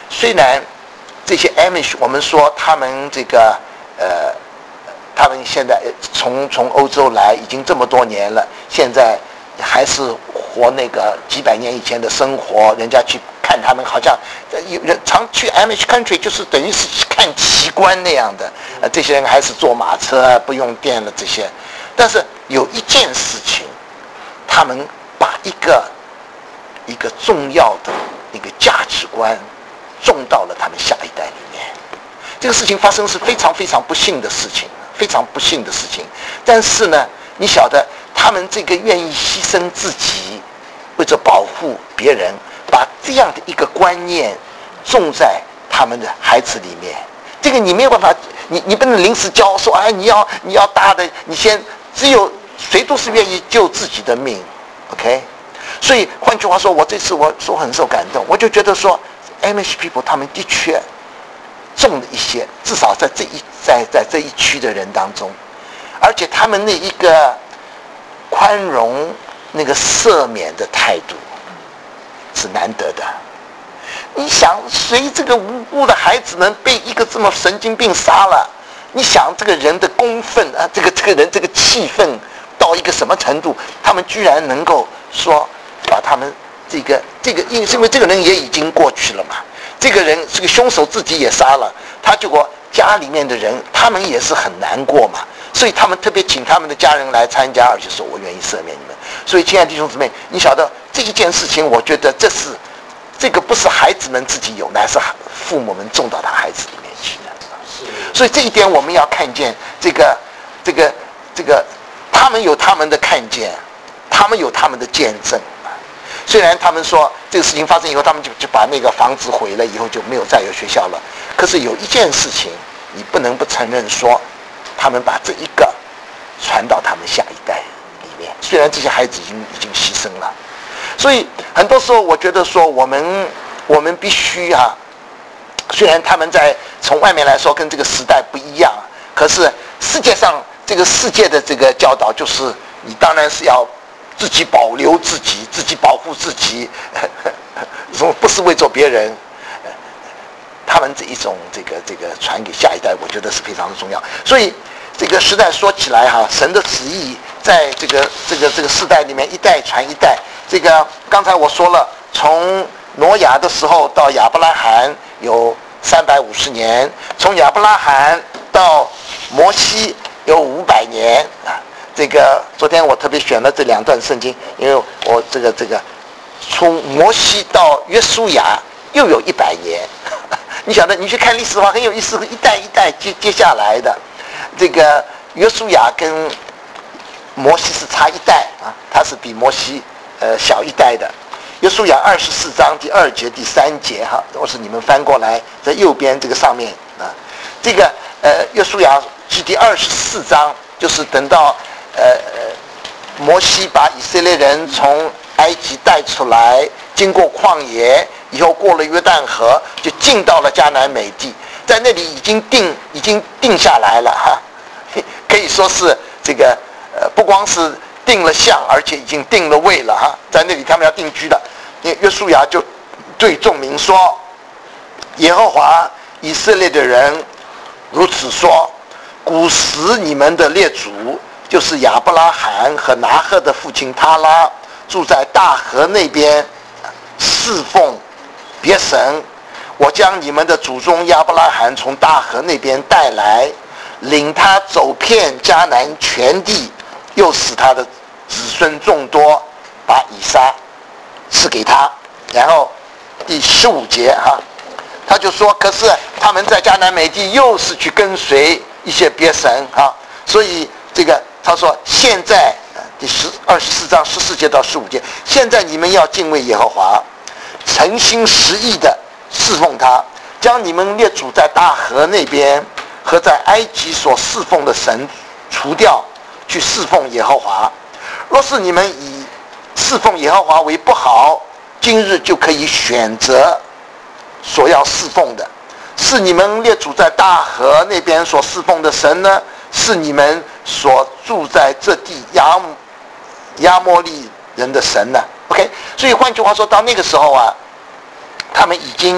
虽然这些 Amish 我们说他们这个呃，他们现在从从欧洲来已经这么多年了，现在还是活那个几百年以前的生活，人家去看他们好像有人常去 Amish country 就是等于是看奇观那样的，呃，这些人还是坐马车不用电了这些，但是有一件事情，他们把一个一个重要的一个价值观种到了他们下一代里面。这个事情发生是非常非常不幸的事情，非常不幸的事情。但是呢，你晓得，他们这个愿意牺牲自己，为着保护别人，把这样的一个观念种在他们的孩子里面。这个你没有办法，你你不能临时教说，哎，你要你要大的，你先只有谁都是愿意救自己的命 ，OK？ 所以换句话说，我这次我说很受感动，我就觉得说 ，Amish people 他们的确种了一些，至少在这一在在这一区的人当中，而且他们那一个宽容、那个赦免的态度是难得的。你想，谁这个无辜的孩子能被一个这么神经病杀了？你想这个人的公愤啊，这个这个人这个气愤到一个什么程度？他们居然能够说把他们这个这个，因为因为这个人也已经过去了嘛。这个人这个凶手自己也杀了，他结果家里面的人他们也是很难过嘛，所以他们特别请他们的家人来参加，而且说我愿意赦免你们。所以亲爱的弟兄姊妹，你晓得这一件事情，我觉得这是这个不是孩子们自己有，乃是父母们种到他孩子里面去的。所以这一点我们要看见，这个这个这个他们有他们的看见，他们有他们的见证。虽然他们说这个事情发生以后，他们就就把那个房子毁了，以后就没有再有学校了。可是有一件事情，你不能不承认说，他们把这一个传到他们下一代里面。虽然这些孩子已经已经牺牲了，所以很多时候我觉得说，我们我们必须啊，虽然他们在从外面来说跟这个时代不一样，可是世界上这个世界的这个教导就是，你当然是要自己保留自己，自己保护自己，不是为做别人。他们这一种这个这个传给下一代，我觉得是非常的重要。所以这个时代说起来哈，神的旨意在这个这个这个世代里面一代传一代。这个刚才我说了，从挪亚的时候到亚伯拉罕有三百五十年，从亚伯拉罕到摩西有五百年啊。这个昨天我特别选了这两段圣经，因为我这个这个从摩西到约书亚又有一百年。你晓得，你去看历史的话很有意思，一代一代接接下来的。这个约书亚跟摩西是差一代啊，他是比摩西呃小一代的。约书亚二十四章第二节第三节哈，或是你们翻过来在右边这个上面啊，这个呃约书亚是第二十四章，就是等到呃摩西把以色列人从埃及带出来，经过旷野以后过了约旦河，就进到了迦南美地，在那里已经定已经定下来了哈，可以说是这个呃不光是定了向，而且已经定了位了哈，在那里他们要定居的。约书亚就对众民说：“耶和华以色列的人如此说，古时你们的列祖，就是亚伯拉罕和拿鹤的父亲他拉，住在大河那边，侍奉别神。我将你们的祖宗亚伯拉罕从大河那边带来，领他走遍迦南全地，又使他的子孙众多，把以撒赐给他。”然后第十五节哈，他就说：“可是他们在迦南美地又是去跟随一些别神哈，所以这个他说现在第十二十四章十四节到十五节，现在你们要敬畏耶和华，诚心实意的侍奉他，将你们列祖在大河那边和在埃及所侍奉的神除掉，去侍奉耶和华。若是你们以侍奉耶和华为不好，今日就可以选择所要侍奉的。是你们列祖在大河那边所侍奉的神呢，是你们所住在这地亚亚摩利人的神呢 ？OK， 所以换句话说，到那个时候啊，他们已经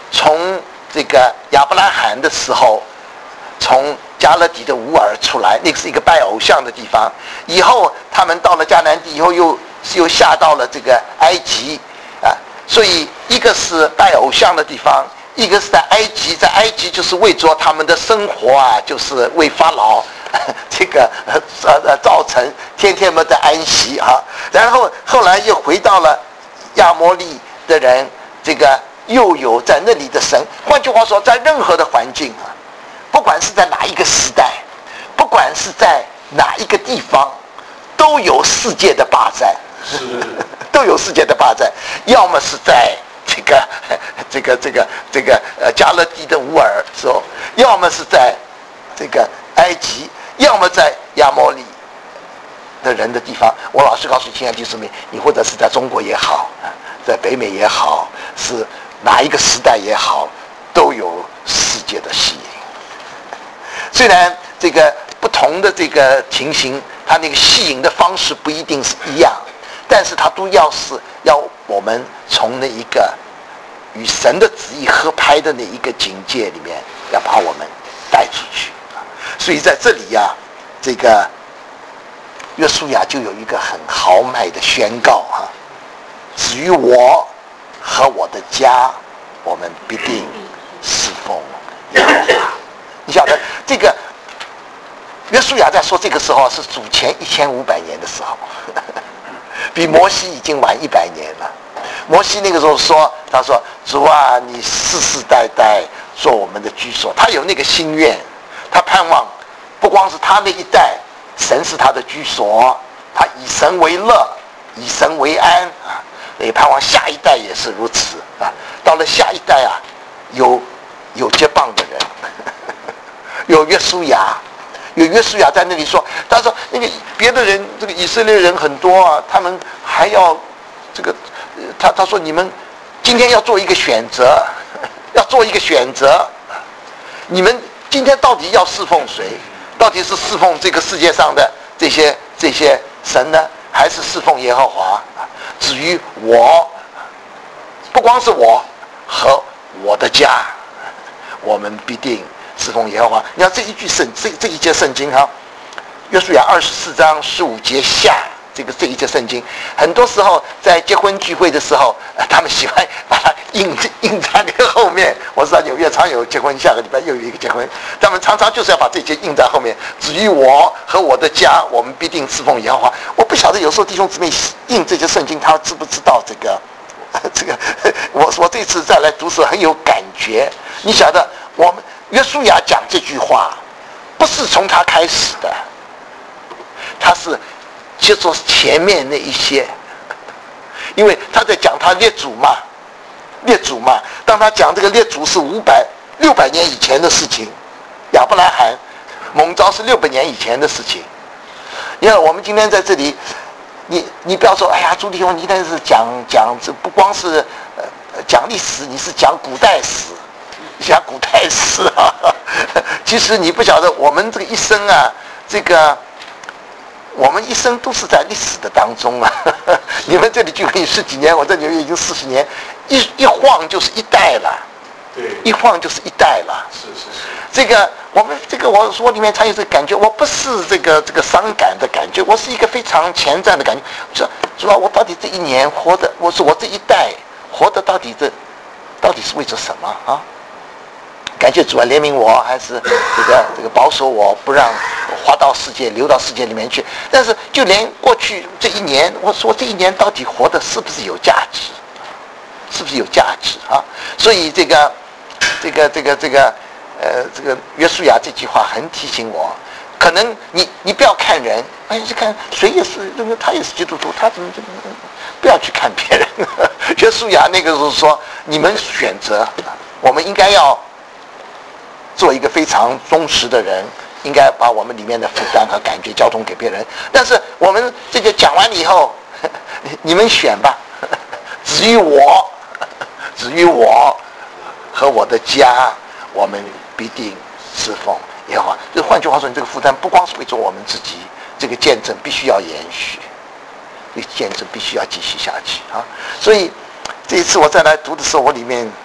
从这个亚伯拉罕的时候，从加勒底的乌尔出来，那个是一个拜偶像的地方。以后他们到了迦南地以后又，又又下到了这个埃及啊。所以一个是拜偶像的地方，一个是在埃及，在埃及就是为着他们的生活啊，就是为法老这个呃呃造成天天们的安息啊。然后后来又回到了亚摩利的人，这个又有在那里的神。换句话说，在任何的环境啊，不管是在哪一个时代，不管是在哪一个地方，都有世界的霸占，都有世界的霸占。要么是在这个这个这个这个呃加勒底的乌尔时候，要么是在这个埃及，要么在亚摩利的人的地方。我老实告诉亲爱的弟兄们，你或者是在中国也好，在北美也好，是哪一个时代也好，都有世界的吸引。虽然这个不同的这个情形，它那个吸引的方式不一定是一样，但是它都要是要我们从那一个与神的旨意合拍的那一个境界里面，要把我们带出去。所以在这里呀、啊，这个约书亚就有一个很豪迈的宣告啊：至于我和我的家，我们必定侍奉耶和华。你晓得这个约书亚在说这个时候是主前一千五百年的时候，比摩西已经晚一百年了。摩西那个时候说，他说：“主啊，你世世代代做我们的居所。”他有那个心愿，他盼望不光是他那一代，神是他的居所，他以神为乐，以神为安啊，也盼望下一代也是如此啊。到了下一代啊，有有接棒的人。有约书亚，有约书亚在那里说，他说那个别的人，这个以色列人很多啊，他们还要这个，他他说你们今天要做一个选择，要做一个选择，你们今天到底要侍奉谁？到底是侍奉这个世界上的这些这些神呢，还是侍奉耶和华？至于我，不光是我和我的家，我们必定侍奉耶和华。你看这一句圣这这一节圣经哈，约书亚二十四章十五节下这个这一节圣经，很多时候在结婚聚会的时候，呃、他们喜欢把它印印在那个后面。我知道纽约常有结婚，下个礼拜又有一个结婚，他们常常就是要把这节印在后面。至于我和我的家，我们必定侍奉耶和华。我不晓得有时候弟兄姊妹印这节圣经，他知不知道这个这个？我我这次再来读时很有感觉。你晓得我们。约书亚讲这句话，不是从他开始的，他是接着前面那一些，因为他在讲他列祖嘛，列祖嘛。当他讲这个列祖是五百六百年以前的事情，亚伯拉罕蒙召是六百年以前的事情。你看我们今天在这里，你你不要说，哎呀，朱弟兄，你今天是讲讲这不光是呃讲历史，你是讲古代史。讲古代史啊，其实你不晓得，我们这个一生啊，这个我们一生都是在历史的当中啊。你们这里聚会十几年，我在纽约已经四十年，一一晃就是一代了， 对， 一晃就是一代了。 是是是。 这个我们这个我我里面才有这个感觉，我不是这个这个伤感的感觉，我是一个非常前瞻的感觉。说主要我到底这一年活的，我说我这一代活的到底这到底是为着什么啊？感谢主啊，怜悯我，还是这个这个保守我，不让滑到世界流到世界里面去。但是就连过去这一年，我说这一年到底活的是不是有价值？是不是有价值啊？所以这个这个这个这个呃这个约书亚这句话很提醒我，可能你你不要看人，哎，去看谁也是，他也是基督徒，他怎么怎么不要去看别人。约书亚那个时候说，你们选择，我们应该要做一个非常忠实的人，应该把我们里面的负担和感觉交通给别人。但是我们这个讲完了以后，你们选吧。至于我，至于我和我的家，我们必定侍奉耶和华。就换句话说，你这个负担不光是为着我们自己，这个见证必须要延续，这个见证必须要继续下去啊。所以这一次我再来读的时候，我里面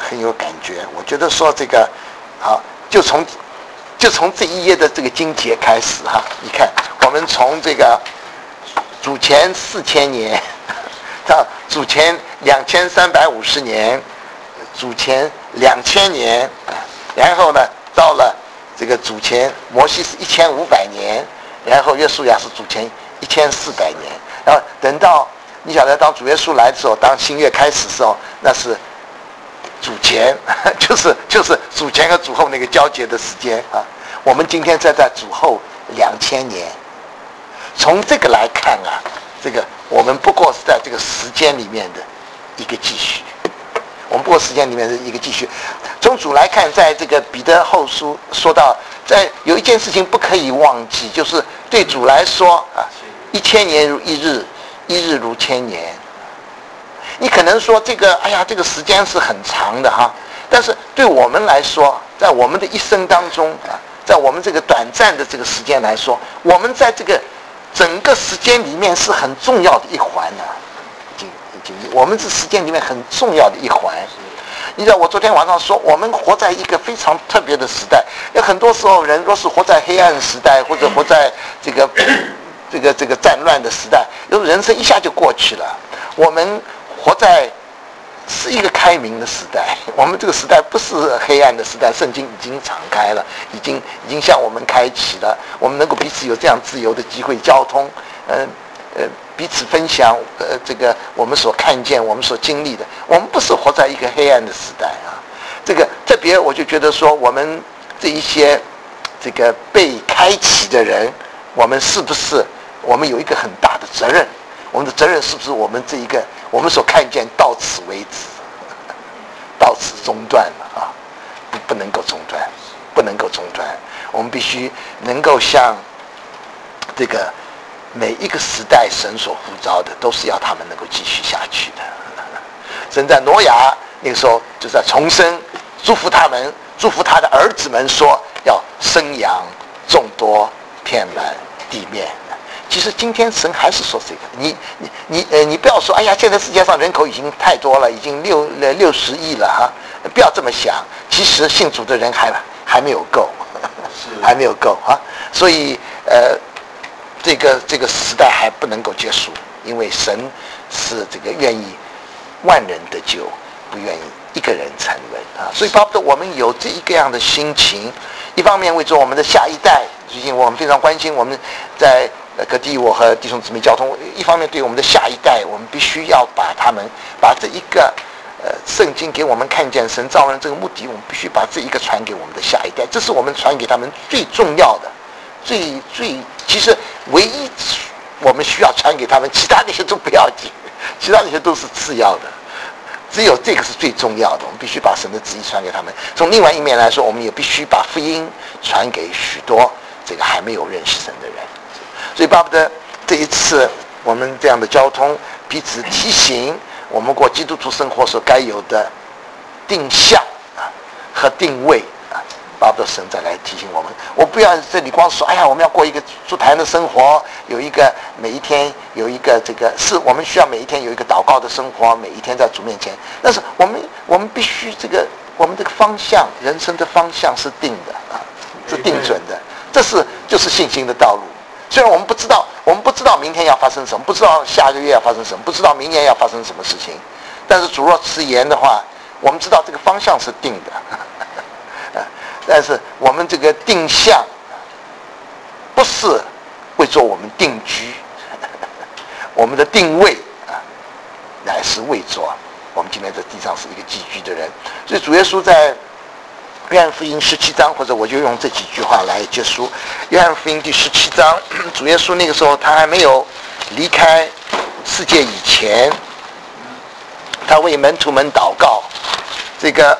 很有感觉。我觉得说这个，好，就从就从这一页的这个经节开始哈。你看，我们从这个主前四千年到主前两千三百五十年，主前两千年，然后呢，到了这个主前摩西是一千五百年，然后约书亚是主前一千四百年，然后等到你晓得，当主耶稣来的时候，当新月开始的时候，那是主前，就是就是主前和主后那个交接的时间啊。我们今天在在主后两千年，从这个来看啊，这个我们不过是在这个时间里面的一个继续，我们不过时间里面的一个继续。从主来看，在这个彼得后书说到，在有一件事情不可以忘记，就是对主来说啊，一千年如一日。一日如千年。你可能说这个，哎呀，这个时间是很长的哈。但是对我们来说，在我们的一生当中啊，在我们这个短暂的这个时间来说，我们在这个整个时间里面是很重要的一环呢、啊。已经已经，我们是时间里面很重要的一环。你知道，我昨天晚上说，我们活在一个非常特别的时代。有很多时候，人若是活在黑暗时代，或者活在这个。这个这个战乱的时代，有人生一下就过去了。我们活在是一个开明的时代，我们这个时代不是黑暗的时代，圣经已经敞开了，已经已经向我们开启了，我们能够彼此有这样自由的机会交通，嗯 呃, 呃彼此分享呃这个我们所看见、我们所经历的。我们不是活在一个黑暗的时代啊。这个特别，我就觉得说，我们这一些这个被开启的人，我们是不是？我们有一个很大的责任，我们的责任是不是我们这一个我们所看见到此为止，到此中断了啊？不不能够中断，不能够中断。我们必须能够像这个每一个时代神所呼召的，都是要他们能够继续下去的。神在挪亚那个时候就在重生，祝福他们，祝福他的儿子们说要生养众多，遍满地面。其实今天神还是说这个，你你你呃，你不要说，哎呀，现在世界上人口已经太多了，已经六呃六十亿了哈，不要这么想。其实信主的人还还没有够，还没有够啊。所以呃，这个这个时代还不能够结束，因为神是这个愿意万人得救，不愿意一个人沉沦啊。所以巴不得我们有这一个样的心情，一方面为着我们的下一代，最近我们非常关心我们在。各地我和弟兄姊妹交通，一方面对我们的下一代，我们必须要把他们把这一个呃圣经给我们看见神造人这个目的，我们必须把这一个传给我们的下一代，这是我们传给他们最重要的，最最其实唯一我们需要传给他们，其他那些都不要紧，其他那些都是次要的，只有这个是最重要的。我们必须把神的旨意传给他们。从另外一面来说，我们也必须把福音传给许多这个还没有认识神的人。所以巴不得这一次我们这样的交通，彼此提醒我们过基督徒生活所该有的定向啊和定位啊，巴不得神再来提醒我们。我不要这里光说，哎呀，我们要过一个出坛的生活，有一个每一天有一个这个，是我们需要每一天有一个祷告的生活，每一天在主面前。但是我们我们必须这个我们这个方向，人生的方向是定的啊，是定准的，这是就是信心的道路。虽然我们不知道，我们不知道明天要发生什么，不知道下个月要发生什么，不知道明年要发生什么事情，但是主若迟延的话，我们知道这个方向是定的。但是我们这个定向不是为做我们定居，我们的定位啊，乃是为做我们今天在地上是一个寄居的人。所以主耶稣在约翰福音十七章，或者我就用这几句话来结束。约翰福音第十七章，主耶稣那个时候他还没有离开世界以前，他为门徒们祷告。这个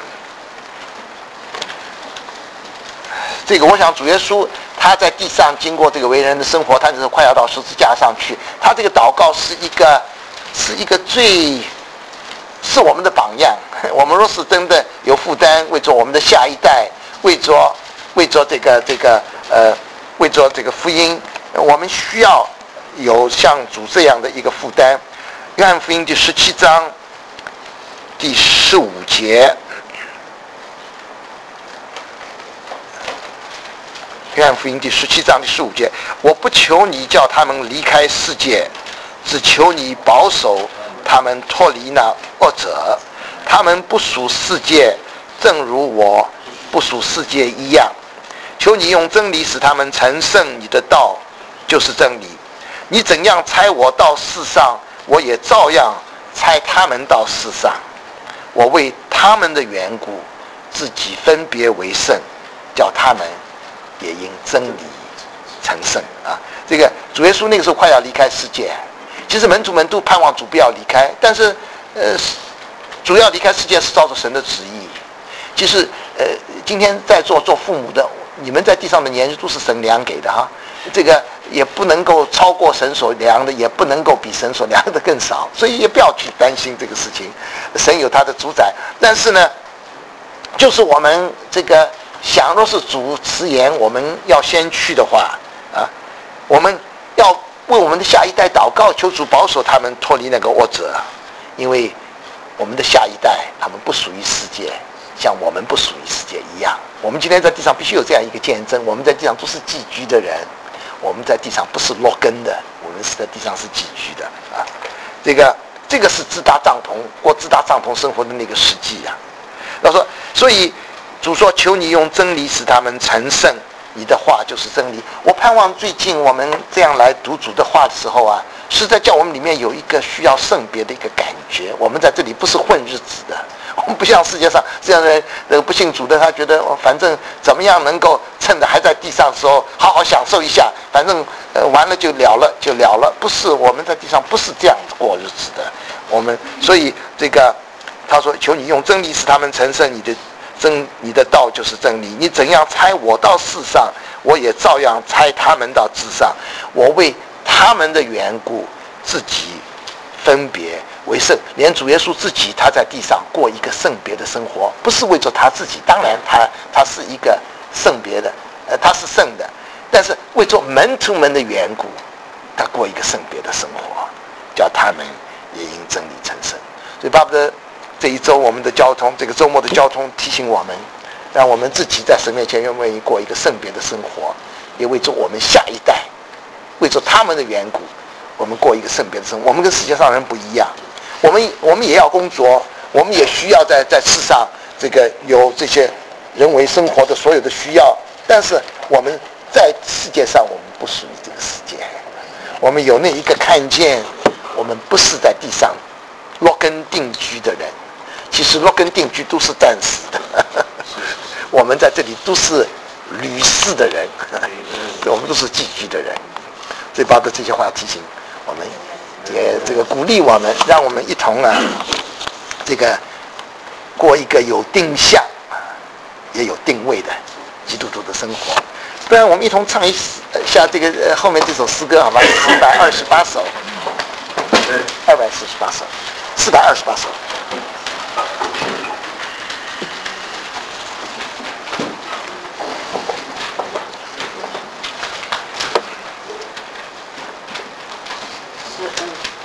这个，我想主耶稣他在地上经过这个为人的生活，他就是快要到十字架上去。他这个祷告是一个是一个最是我们的榜样。我们若是真的有负担，为着我们的下一代，为着为着这个这个呃，为着这个福音，我们需要有像主这样的一个负担。约翰福音第十七章第十五节。约翰福音第十七章第十五节，我不求你叫他们离开世界，只求你保守他们脱离那恶者。他们不属世界，正如我不属世界一样。求你用真理使他们成圣，你的道就是真理。你怎样差我到世上，我也照样差他们到世上。我为他们的缘故，自己分别为圣，叫他们也因真理成圣啊！这个主耶稣那个时候快要离开世界，其实门徒们都盼望主不要离开，但是呃，主要离开世界是照着神的旨意。其实呃，今天在座做父母的，你们在地上的年日都是神量给的哈，这个也不能够超过神所量的，也不能够比神所量的更少，所以也不要去担心这个事情。神有他的主宰，但是呢，就是我们这个。想若是主迟延，我们要先去的话啊，我们要为我们的下一代祷告，求主保守他们脱离那个恶者，因为我们的下一代他们不属于世界，像我们不属于世界一样。我们今天在地上必须有这样一个见证，我们在地上都是寄居的人，我们在地上不是落根的，我们是在地上是寄居的啊。这个这个是自搭帐篷过自搭帐篷生活的那个实际啊。他说，所以。主说：“求你用真理使他们成圣，你的话就是真理。”我盼望最近我们这样来读主的话的时候啊，是在叫我们里面有一个需要圣别的一个感觉。我们在这里不是混日子的，我们不像世界上这样的人，呃，不信主的，他觉得、哦、反正怎么样能够趁着还在地上的时候好好享受一下，反正呃完了就了了就了了。不是，我们在地上不是这样过日子的。我们所以这个他说：“求你用真理使他们成圣，你的。”真你的道就是真理，你怎样差我到世上，我也照样差他们到世上。我为他们的缘故，自己分别为圣。连主耶稣自己，他在地上过一个圣别的生活，不是为着他自己，当然他他是一个圣别的，呃，他是圣的，但是为着门徒们的缘故，他过一个圣别的生活，叫他们也因真理成圣。所以巴不得这一周我们的交通，这个周末的交通提醒我们，让我们自己在神面前愿不愿意过一个圣别的生活，也为着我们下一代，为着他们的缘故，我们过一个圣别的生活。我们跟世界上人不一样，我们我们也要工作，我们也需要在在世上这个有这些人为生活的所有的需要，但是我们在世界上我们不属于这个世界，我们有那一个看见，我们不是在地上落根定居的人。其实落根定居都是暂时的，我们在这里都是旅世的人，我们都是寄居的人。所以把的这些话提醒我们，也这个鼓励我们，让我们一同啊，这个过一个有定向也有定位的基督徒的生活。不然我们一同唱一下这个呃后面这首诗歌好吧？四百二十八首，二百四十八首，四百二十八首。